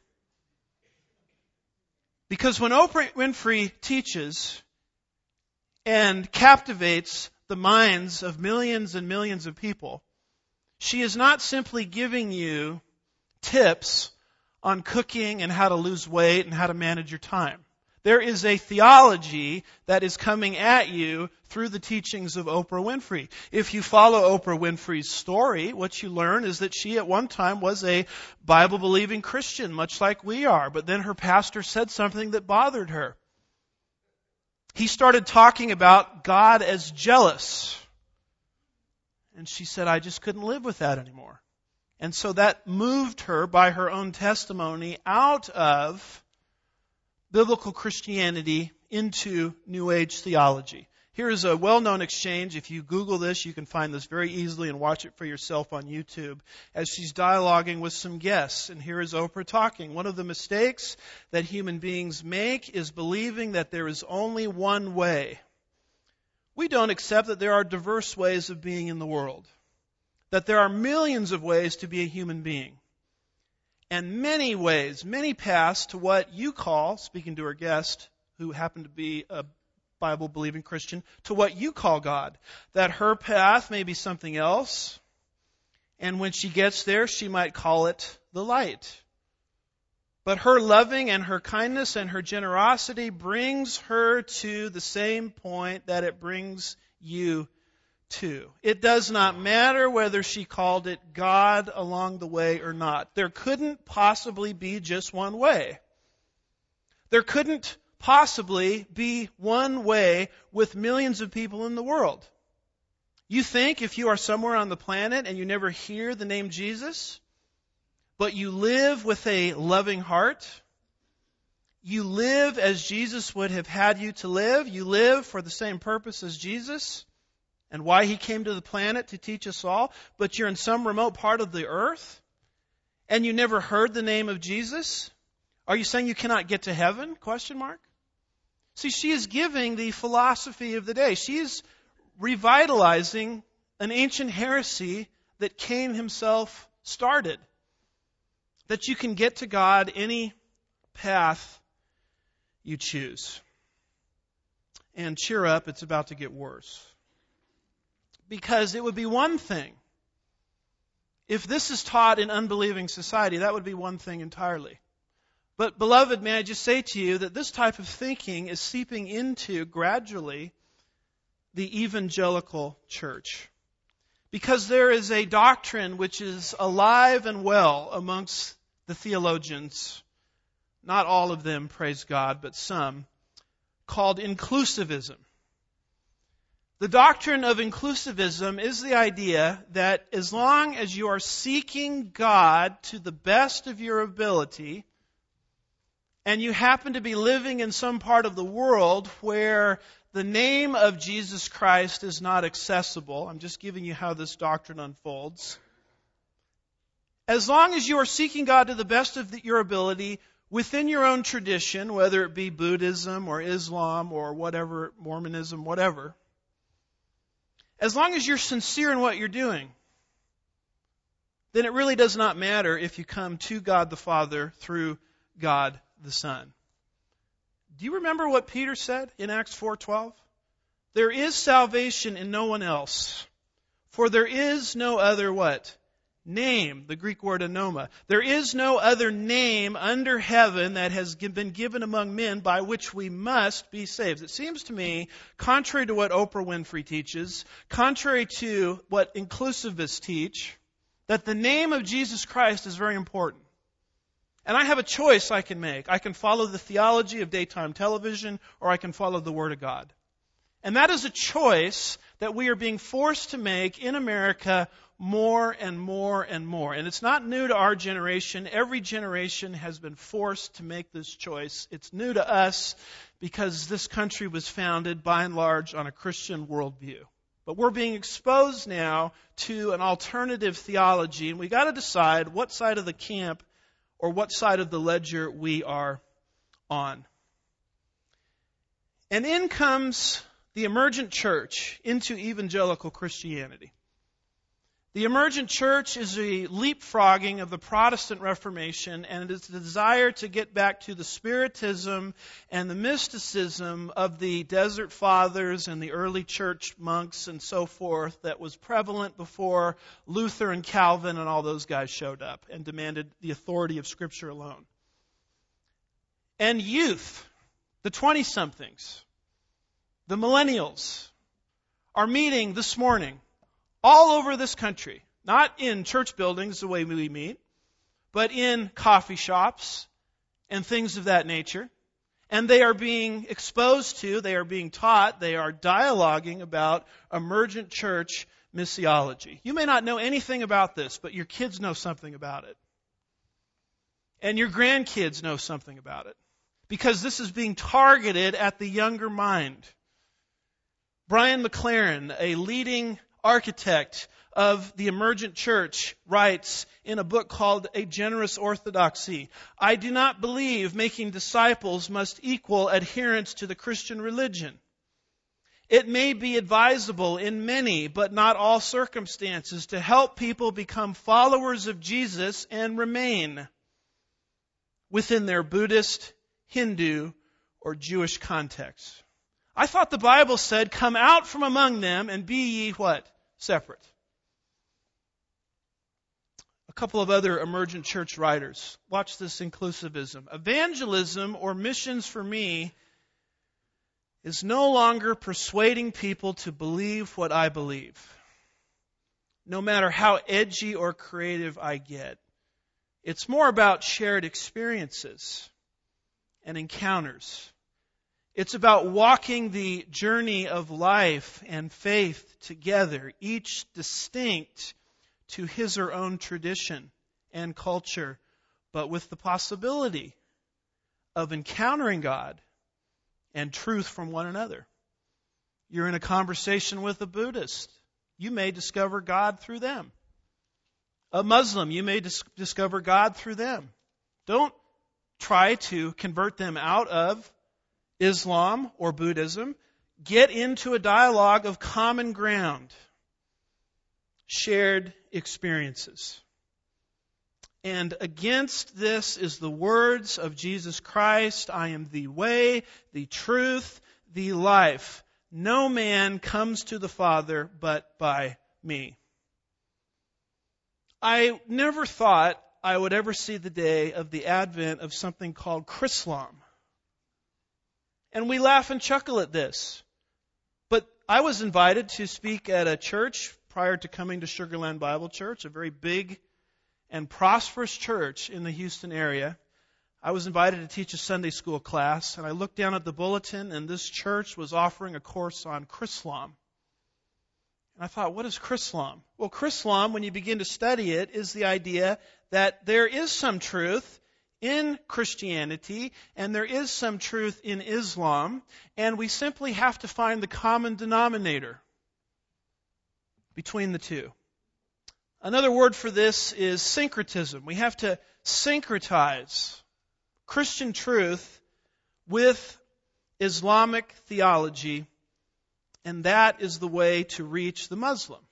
Because when Oprah Winfrey teaches and captivates the minds of millions and millions of people, she is not simply giving you tips on cooking and how to lose weight and how to manage your time. There is a theology that is coming at you through the teachings of Oprah Winfrey. If you follow Oprah Winfrey's story, what you learn is that she at one time was a Bible-believing Christian, much like we are. But then her pastor said something that bothered her. He started talking about God as jealous. And she said, I just couldn't live with that anymore. And so that moved her, by her own testimony, out of biblical Christianity into New Age theology. Here is a well-known exchange. If you Google this, you can find this very easily and watch it for yourself on YouTube, as she's dialoguing with some guests. And here is Oprah talking. One of the mistakes that human beings make is believing that there is only one way. We don't accept that there are diverse ways of being in the world, that there are millions of ways to be a human being, and many ways, many paths to what you call, speaking to her guest, who happened to be a Bible-believing Christian, to what you call God. That her path may be something else, and when she gets there, she might call it the light. But her loving and her kindness and her generosity brings her to the same point that it brings you to. It does not matter whether she called it God along the way or not. There couldn't possibly be just one way. There couldn't possibly be one way with millions of people in the world. You think if you are somewhere on the planet and you never hear the name Jesus, but you live with a loving heart. You live as Jesus would have had you to live. You live for the same purpose as Jesus and why He came to the planet to teach us all, but you're in some remote part of the earth and you never heard the name of Jesus. Are you saying you cannot get to heaven? Question mark. See, she is giving the philosophy of the day. She is revitalizing an ancient heresy that Cain himself started. That you can get to God any path you choose. And cheer up, it's about to get worse. Because it would be one thing. If this is taught in unbelieving society, that would be one thing entirely. But beloved, may I just say to you that this type of thinking is seeping into, gradually, the evangelical church. Because there is a doctrine which is alive and well amongst the theologians, not all of them, praise God, but some, called inclusivism. The doctrine of inclusivism is the idea that as long as you are seeking God to the best of your ability, and you happen to be living in some part of the world where the name of Jesus Christ is not accessible, I'm just giving you how this doctrine unfolds. As long as you are seeking God to the best of the, your ability, within your own tradition, whether it be Buddhism or Islam or whatever, Mormonism, whatever, as long as you're sincere in what you're doing, then it really does not matter if you come to God the Father through God the Son. Do you remember what Peter said in Acts four twelve? There is salvation in no one else, for there is no other what? Name, the Greek word anoma. There is no other name under heaven that has been given among men by which we must be saved. It seems to me, contrary to what Oprah Winfrey teaches, contrary to what inclusivists teach, that the name of Jesus Christ is very important. And I have a choice I can make. I can follow the theology of daytime television, or I can follow the Word of God. And that is a choice that we are being forced to make in America more and more and more. And it's not new to our generation. Every generation has been forced to make this choice. It's new to us because this country was founded by and large on a Christian worldview. But we're being exposed now to an alternative theology, and we've got to decide what side of the camp or what side of the ledger we are on. And in comes the emergent church into evangelical Christianity. The emergent church is a leapfrogging of the Protestant Reformation, and it is the desire to get back to the Spiritism and the mysticism of the Desert Fathers and the early church monks and so forth that was prevalent before Luther and Calvin and all those guys showed up and demanded the authority of Scripture alone. And youth, the twenty-somethings, the millennials, are meeting this morning all over this country, not in church buildings the way we meet, but in coffee shops and things of that nature. And they are being exposed to, they are being taught, they are dialoguing about emergent church missiology. You may not know anything about this, but your kids know something about it. And your grandkids know something about it. Because this is being targeted at the younger mind. Brian McLaren, a leading architect of the emergent church, writes in a book called A Generous Orthodoxy, I do not believe making disciples must equal adherence to the Christian religion. It may be advisable in many, but not all circumstances, to help people become followers of Jesus and remain within their Buddhist, Hindu, or Jewish context. I thought the Bible said, come out from among them and be ye what? Separate. A couple of other emergent church writers. Watch this inclusivism. Evangelism or missions for me is no longer persuading people to believe what I believe. No matter how edgy or creative I get. It's more about shared experiences and encounters. It's about walking the journey of life and faith together, each distinct to his or own tradition and culture, but with the possibility of encountering God and truth from one another. You're in a conversation with a Buddhist. You may discover God through them. A Muslim, you may dis- discover God through them. Don't try to convert them out of Islam or Buddhism. Get into a dialogue of common ground, shared experiences. And against this is the words of Jesus Christ, I am the way, the truth, the life. No man comes to the Father but by me. I never thought I would ever see the day of the advent of something called Chrislam. And we laugh and chuckle at this. But I was invited to speak at a church prior to coming to Sugar Land Bible Church, a very big and prosperous church in the Houston area. I was invited to teach a Sunday school class, and I looked down at the bulletin, and this church was offering a course on Chrislam. And I thought, what is Chrislam? Well, Chrislam, when you begin to study it, is the idea that there is some truth in Christianity, and there is some truth in Islam, and we simply have to find the common denominator between the two. Another word for this is syncretism. We have to syncretize Christian truth with Islamic theology, and that is the way to reach the Muslim.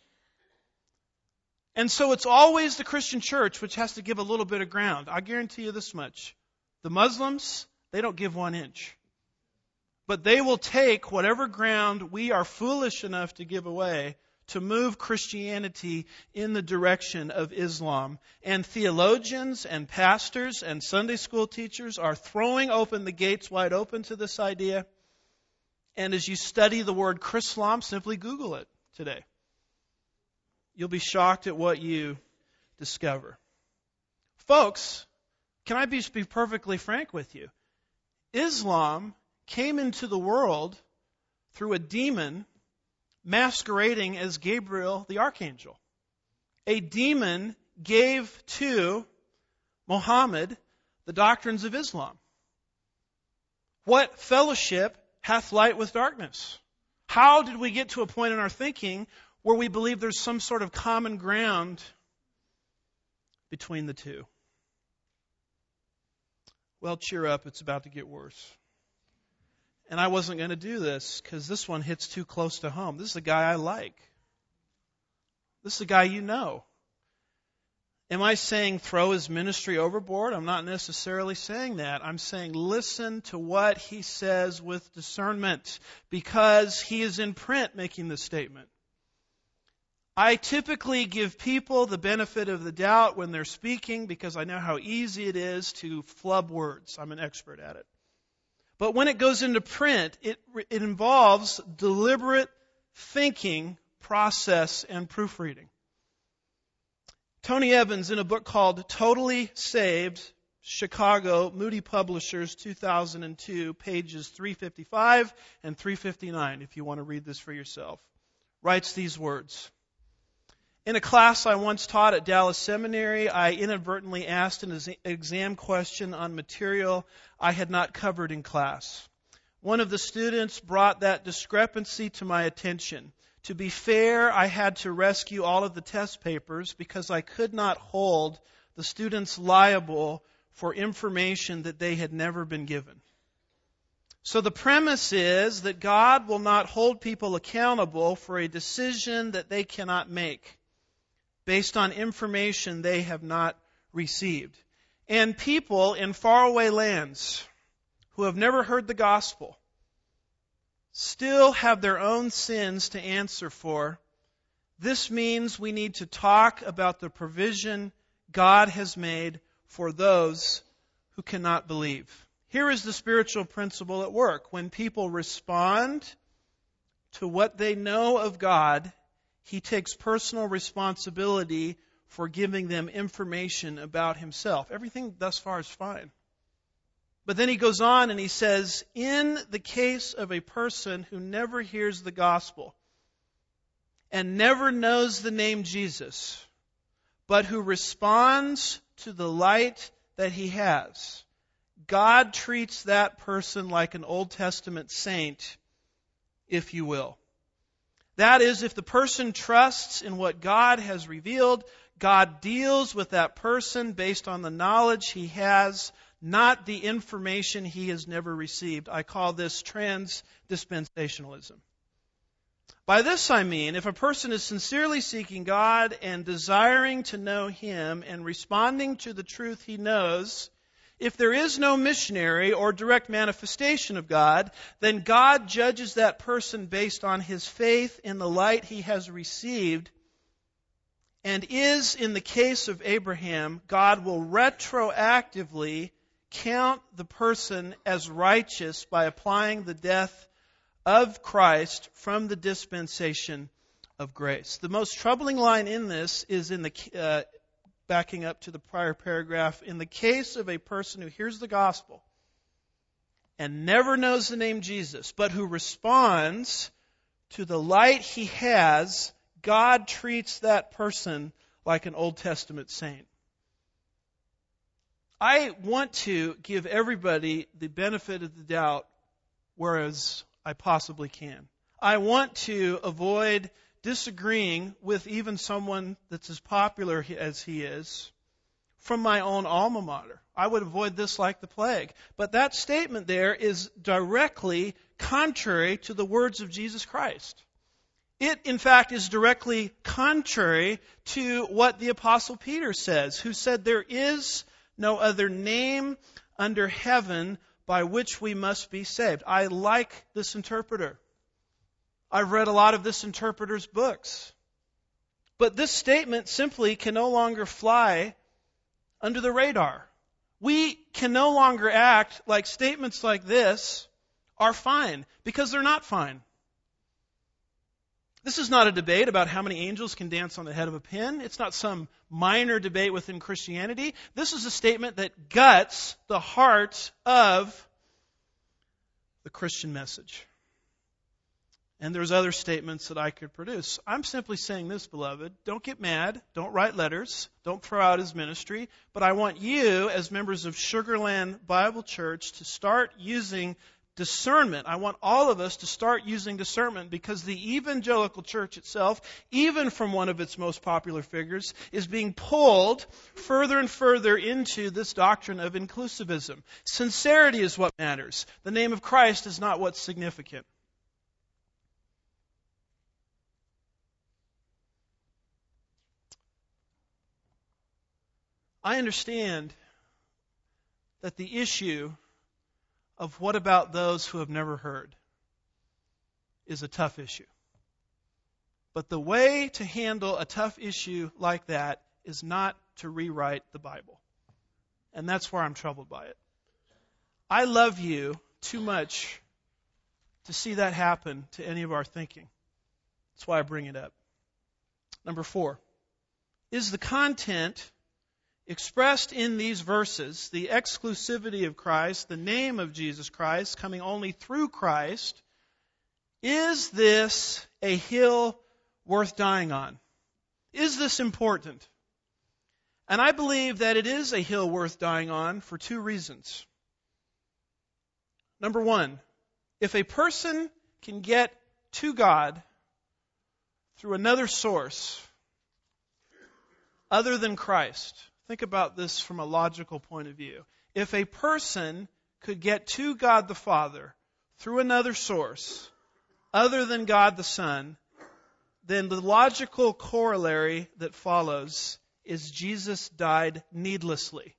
And so it's always the Christian church which has to give a little bit of ground. I guarantee you this much. The Muslims, they don't give one inch. But they will take whatever ground we are foolish enough to give away to move Christianity in the direction of Islam. And theologians and pastors and Sunday school teachers are throwing open the gates wide open to this idea. And as you study the word Chrislam, simply Google it today. You'll be shocked at what you discover. Folks, can I be, be perfectly frank with you? Islam came into the world through a demon masquerading as Gabriel the archangel. A demon gave to Muhammad the doctrines of Islam. What fellowship hath light with darkness? How did we get to a point in our thinking where we believe there's some sort of common ground between the two? Well, cheer up, it's about to get worse. And I wasn't going to do this because this one hits too close to home. This is a guy I like. This is a guy you know. Am I saying throw his ministry overboard? I'm not necessarily saying that. I'm saying listen to what he says with discernment, because he is in print making this statement. I typically give people the benefit of the doubt when they're speaking because I know how easy it is to flub words. I'm an expert at it. But when it goes into print, it, it involves deliberate thinking, process, and proofreading. Tony Evans, in a book called Totally Saved, Chicago, Moody Publishers, two thousand two, pages three fifty-five and three fifty-nine, if you want to read this for yourself, writes these words. In a class I once taught at Dallas Seminary, I inadvertently asked an exam question on material I had not covered in class. One of the students brought that discrepancy to my attention. To be fair, I had to rescue all of the test papers because I could not hold the students liable for information that they had never been given. So the premise is that God will not hold people accountable for a decision that they cannot make based on information they have not received. And people in faraway lands who have never heard the gospel still have their own sins to answer for. This means we need to talk about the provision God has made for those who cannot believe. Here is the spiritual principle at work. When people respond to what they know of God, He takes personal responsibility for giving them information about Himself. Everything thus far is fine. But then He goes on and He says, in the case of a person who never hears the gospel and never knows the name Jesus, but who responds to the light that he has, God treats that person like an Old Testament saint, if you will. That is, if the person trusts in what God has revealed, God deals with that person based on the knowledge he has, not the information he has never received. I call this trans-dispensationalism. By this I mean, if a person is sincerely seeking God and desiring to know Him and responding to the truth he knows, if there is no missionary or direct manifestation of God, then God judges that person based on his faith in the light he has received, and is, in the case of Abraham, God will retroactively count the person as righteous by applying the death of Christ from the dispensation of grace. The most troubling line in this is in the uh, backing up to the prior paragraph. In the case of a person who hears the gospel and never knows the name Jesus, but who responds to the light he has, God treats that person like an Old Testament saint. I want to give everybody the benefit of the doubt, whereas I possibly can. I want to avoid disagreeing with even someone that's as popular as he is from my own alma mater. I would avoid this like the plague. But that statement there is directly contrary to the words of Jesus Christ. It, in fact, is directly contrary to what the Apostle Peter says, who said there is no other name under heaven by which we must be saved. I like this interpreter. I've read a lot of this interpreter's books. But this statement simply can no longer fly under the radar. We can no longer act like statements like this are fine, because they're not fine. This is not a debate about how many angels can dance on the head of a pin. It's not some minor debate within Christianity. This is a statement that guts the heart of the Christian message. And there's other statements that I could produce. I'm simply saying this, beloved. Don't get mad. Don't write letters. Don't throw out his ministry. But I want you, as members of Sugarland Bible Church, to start using discernment. I want all of us to start using discernment, because the evangelical church itself, even from one of its most popular figures, is being pulled further and further into this doctrine of inclusivism. Sincerity is what matters. The name of Christ is not what's significant. I understand that the issue of what about those who have never heard is a tough issue. But the way to handle a tough issue like that is not to rewrite the Bible. And that's where I'm troubled by it. I love you too much to see that happen to any of our thinking. That's why I bring it up. Number four, is the content expressed in these verses, the exclusivity of Christ, the name of Jesus Christ, coming only through Christ, is this a hill worth dying on? Is this important? And I believe that it is a hill worth dying on for two reasons. Number one, if a person can get to God through another source other than Christ, think about this from a logical point of view. If a person could get to God the Father through another source other than God the Son, then the logical corollary that follows is Jesus died needlessly.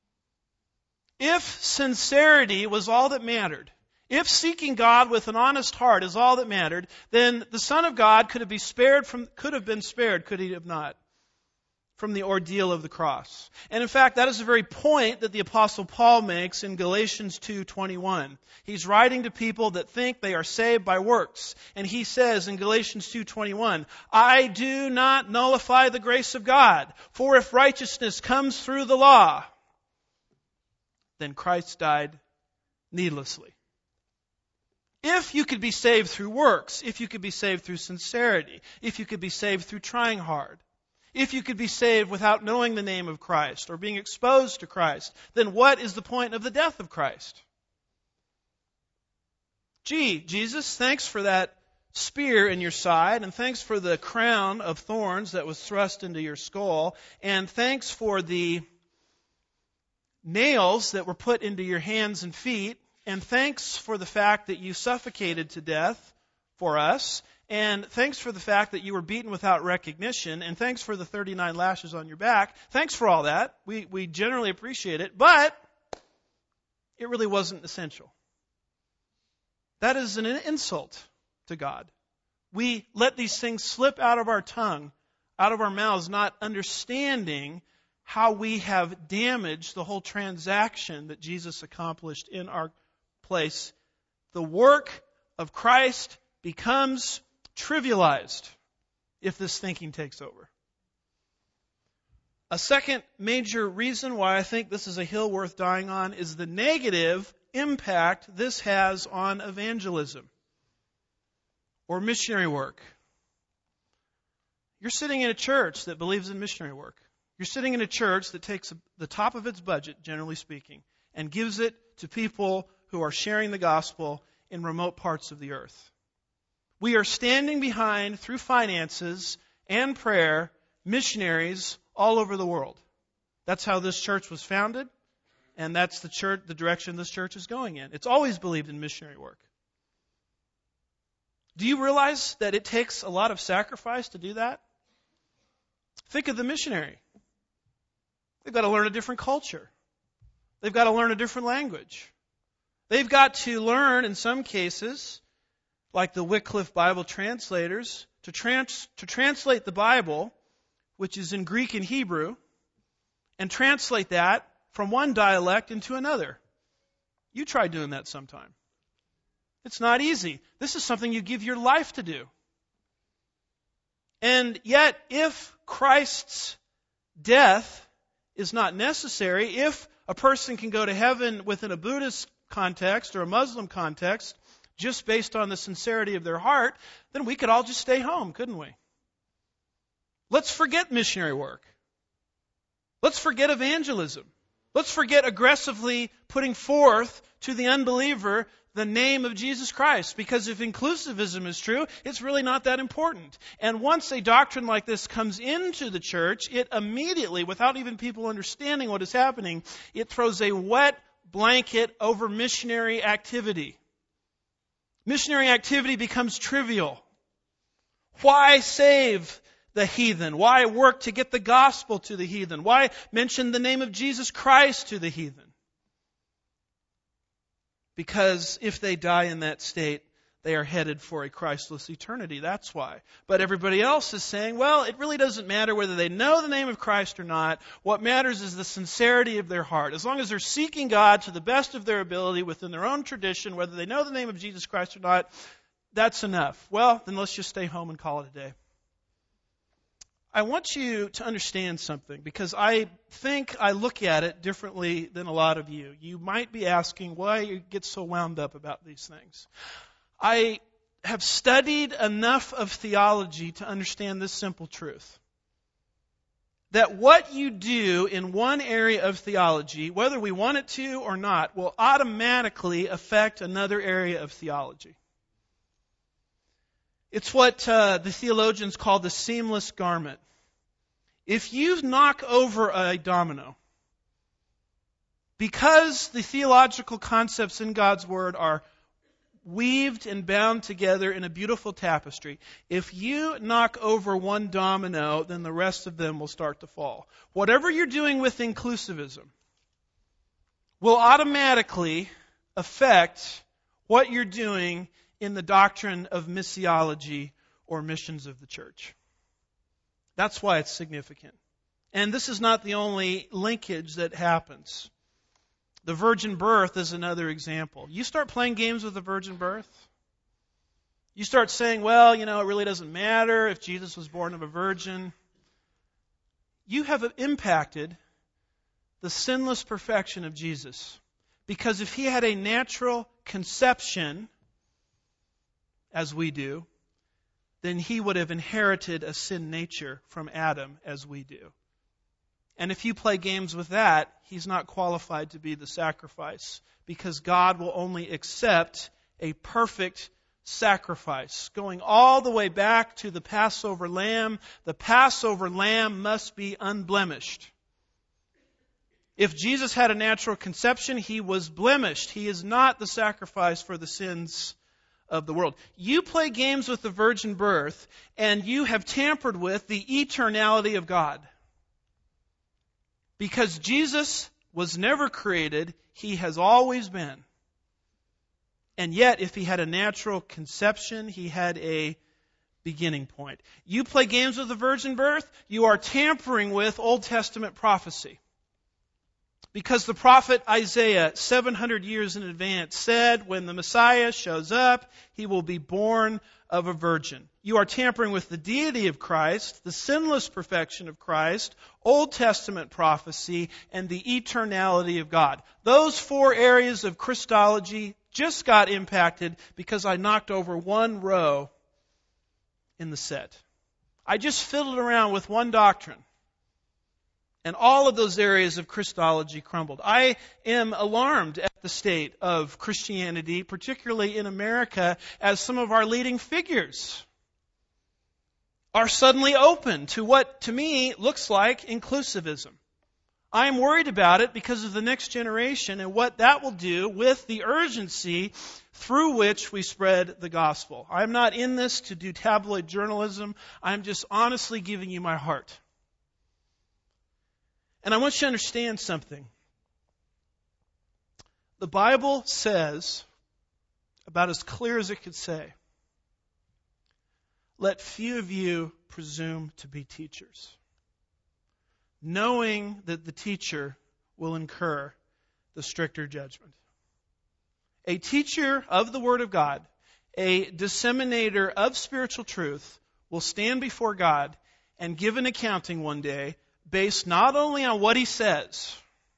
If sincerity was all that mattered, if seeking God with an honest heart is all that mattered, then the Son of God could have been spared from could have been spared, could he have not, from the ordeal of the cross. And in fact, that is the very point that the Apostle Paul makes in Galatians two twenty-one. He's writing to people that think they are saved by works. And he says in Galatians two twenty-one, I do not nullify the grace of God, for if righteousness comes through the law, then Christ died needlessly. If you could be saved through works, if you could be saved through sincerity, if you could be saved through trying hard, if you could be saved without knowing the name of Christ or being exposed to Christ, then what is the point of the death of Christ? Gee, Jesus, thanks for that spear in your side, and thanks for the crown of thorns that was thrust into your skull, and thanks for the nails that were put into your hands and feet, and thanks for the fact that you suffocated to death for us, and thanks for the fact that you were beaten without recognition, and thanks for the thirty-nine lashes on your back. Thanks for all that. We, we generally appreciate it, but it really wasn't essential. That is an insult to God. We let these things slip out of our tongue, out of our mouths, not understanding how we have damaged the whole transaction that Jesus accomplished in our place. The work of Christ becomes trivialized if this thinking takes over. A second major reason why I think this is a hill worth dying on is the negative impact this has on evangelism or missionary work. You're sitting in a church that believes in missionary work. You're sitting in a church that takes the top of its budget, generally speaking, and gives it to people who are sharing the gospel in remote parts of the earth. We are standing behind, through finances and prayer, missionaries all over the world. That's how this church was founded, and that's the church, the direction this church is going in. It's always believed in missionary work. Do you realize that it takes a lot of sacrifice to do that? Think of the missionary. They've got to learn a different culture. They've got to learn a different language. They've got to learn, in some cases, like the Wycliffe Bible translators, to, trans- to translate the Bible, which is in Greek and Hebrew, and translate that from one dialect into another. You try doing that sometime. It's not easy. This is something you give your life to do. And yet, if Christ's death is not necessary, if a person can go to heaven within a Buddhist context or a Muslim context, just based on the sincerity of their heart, then we could all just stay home, couldn't we? Let's forget missionary work. Let's forget evangelism. Let's forget aggressively putting forth to the unbeliever the name of Jesus Christ. Because if inclusivism is true, it's really not that important. And once a doctrine like this comes into the church, it immediately, without even people understanding what is happening, it throws a wet blanket over missionary activity. Missionary activity becomes trivial. Why save the heathen? Why work to get the gospel to the heathen? Why mention the name of Jesus Christ to the heathen? Because if they die in that state, they are headed for a Christless eternity. That's why. But everybody else is saying, well, it really doesn't matter whether they know the name of Christ or not. What matters is the sincerity of their heart. As long as they're seeking God to the best of their ability within their own tradition, whether they know the name of Jesus Christ or not, that's enough. Well, then let's just stay home and call it a day. I want you to understand something, because I think I look at it differently than a lot of you. You might be asking why you get so wound up about these things. I have studied enough of theology to understand this simple truth. That what you do in one area of theology, whether we want it to or not, will automatically affect another area of theology. It's what uh, the theologians call the seamless garment. If you knock over a domino, because the theological concepts in God's Word are weaved and bound together in a beautiful tapestry, if you knock over one domino, then the rest of them will start to fall. Whatever you're doing with inclusivism will automatically affect what you're doing in the doctrine of missiology or missions of the church. That's why it's significant. And this is not the only linkage that happens. The virgin birth is another example. You start playing games with the virgin birth. You start saying, well, you know, it really doesn't matter if Jesus was born of a virgin. You have impacted the sinless perfection of Jesus. Because if he had a natural conception, as we do, then he would have inherited a sin nature from Adam as we do. And if you play games with that, he's not qualified to be the sacrifice, because God will only accept a perfect sacrifice. Going all the way back to the Passover lamb, the Passover lamb must be unblemished. If Jesus had a natural conception, he was blemished. He is not the sacrifice for the sins of the world. You play games with the virgin birth, and you have tampered with the eternality of God. Because Jesus was never created, he has always been. And yet, if he had a natural conception, he had a beginning point. You play games with the virgin birth, you are tampering with Old Testament prophecy. Because the prophet Isaiah, seven hundred years in advance, said when the Messiah shows up, he will be born of a virgin. You are tampering with the deity of Christ, the sinless perfection of Christ, Old Testament prophecy, and the eternality of God. Those four areas of Christology just got impacted because I knocked over one row in the set. I just fiddled around with one doctrine. And all of those areas of Christology crumbled. I am alarmed at the state of Christianity, particularly in America, as some of our leading figures are suddenly open to what, to me, looks like inclusivism. I am worried about it because of the next generation and what that will do with the urgency through which we spread the gospel. I'm not in this to do tabloid journalism. I'm just honestly giving you my heart. And I want you to understand something. The Bible says, about as clear as it could say, let few of you presume to be teachers, knowing that the teacher will incur the stricter judgment. A teacher of the Word of God, a disseminator of spiritual truth, will stand before God and give an accounting one day based not only on what he says,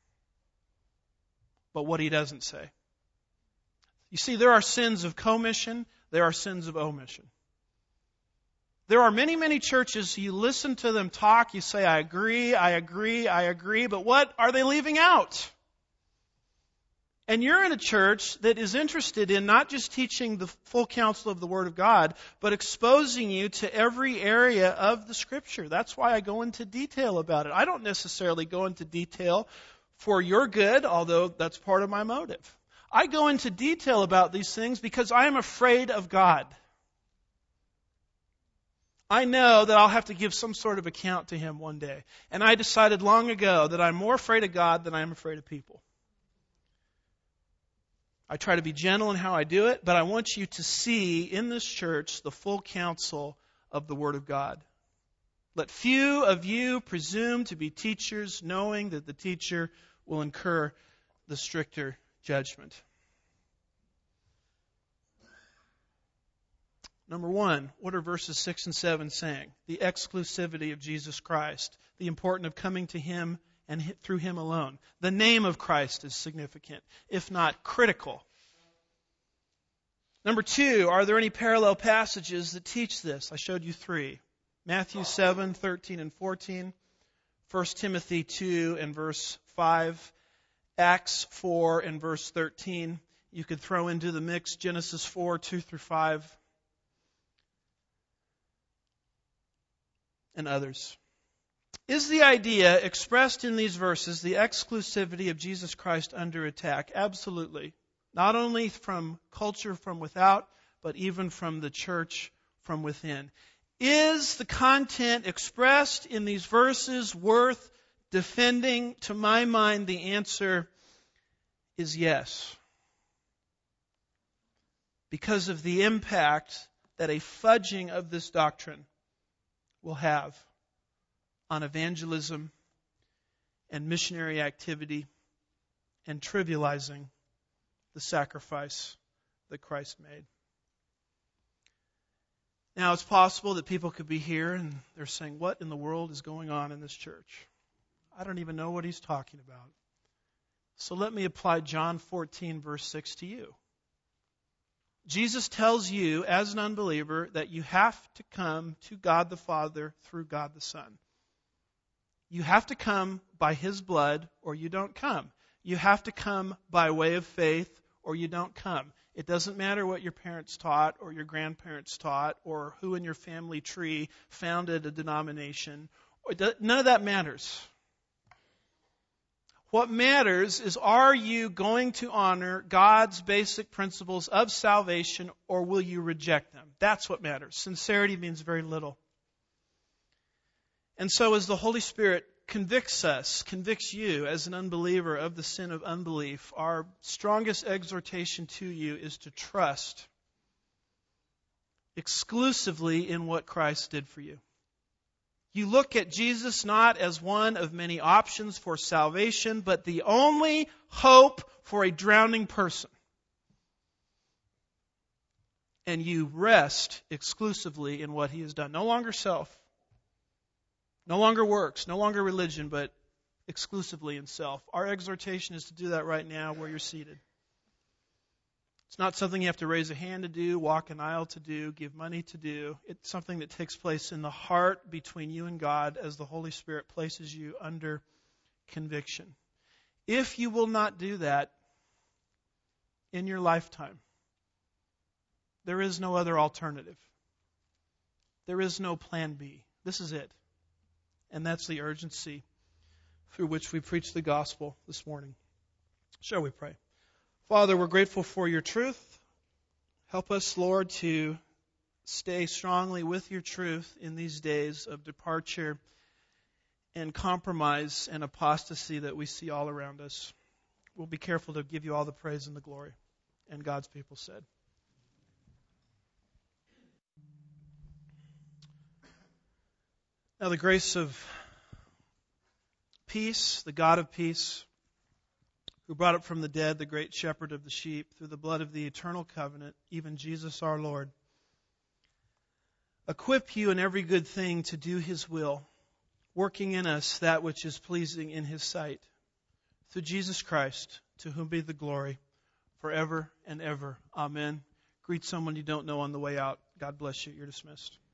but what he doesn't say. You see, there are sins of commission, there are sins of omission. There are many, many churches, you listen to them talk, you say, I agree, I agree, I agree, but what are they leaving out? And you're in a church that is interested in not just teaching the full counsel of the Word of God, but exposing you to every area of the Scripture. That's why I go into detail about it. I don't necessarily go into detail for your good, although that's part of my motive. I go into detail about these things because I am afraid of God. I know that I'll have to give some sort of account to Him one day. And I decided long ago that I'm more afraid of God than I am afraid of people. I try to be gentle in how I do it, but I want you to see in this church the full counsel of the Word of God. Let few of you presume to be teachers, knowing that the teacher will incur the stricter judgment. Number one, what are verses six and seven saying? The exclusivity of Jesus Christ, the importance of coming to Him and through Him alone. The name of Christ is significant, if not critical. Number two, are there any parallel passages that teach this? I showed you three. Matthew seven, thirteen and fourteen. First Timothy two and verse five. Acts four and verse thirteen. You could throw into the mix Genesis four, two through five. And others. Is the idea expressed in these verses the exclusivity of Jesus Christ under attack? Absolutely. Not only from culture from without, but even from the church from within. Is the content expressed in these verses worth defending? To my mind, the answer is yes. Because of the impact that a fudging of this doctrine will have on evangelism and missionary activity and trivializing the sacrifice that Christ made. Now, it's possible that people could be here and they're saying, what in the world is going on in this church? I don't even know what he's talking about. So let me apply John fourteen, verse six to you. Jesus tells you, as an unbeliever, that you have to come to God the Father through God the Son. You have to come by His blood, or you don't come. You have to come by way of faith, or you don't come. It doesn't matter what your parents taught, or your grandparents taught, or who in your family tree founded a denomination. None of that matters. What matters is, are you going to honor God's basic principles of salvation, or will you reject them? That's what matters. Sincerity means very little. And so as the Holy Spirit convicts us, convicts you as an unbeliever of the sin of unbelief, our strongest exhortation to you is to trust exclusively in what Christ did for you. You look at Jesus not as one of many options for salvation, but the only hope for a drowning person. And you rest exclusively in what He has done. No longer self. No longer works. No longer religion, but exclusively in self. Our exhortation is to do that right now where you're seated. It's not something you have to raise a hand to do, walk an aisle to do, give money to do. It's something that takes place in the heart between you and God as the Holy Spirit places you under conviction. If you will not do that in your lifetime, there is no other alternative. There is no plan B. This is it. And that's the urgency through which we preach the gospel this morning. Shall we pray? Father, we're grateful for your truth. Help us, Lord, to stay strongly with your truth in these days of departure and compromise and apostasy that we see all around us. We'll be careful to give you all the praise and the glory. And God's people said. Now the grace of peace, the God of peace, who brought up from the dead the great shepherd of the sheep, through the blood of the eternal covenant, even Jesus our Lord, equip you in every good thing to do His will, working in us that which is pleasing in His sight. Through Jesus Christ, to whom be the glory forever and ever. Amen. Greet someone you don't know on the way out. God bless you. You're dismissed.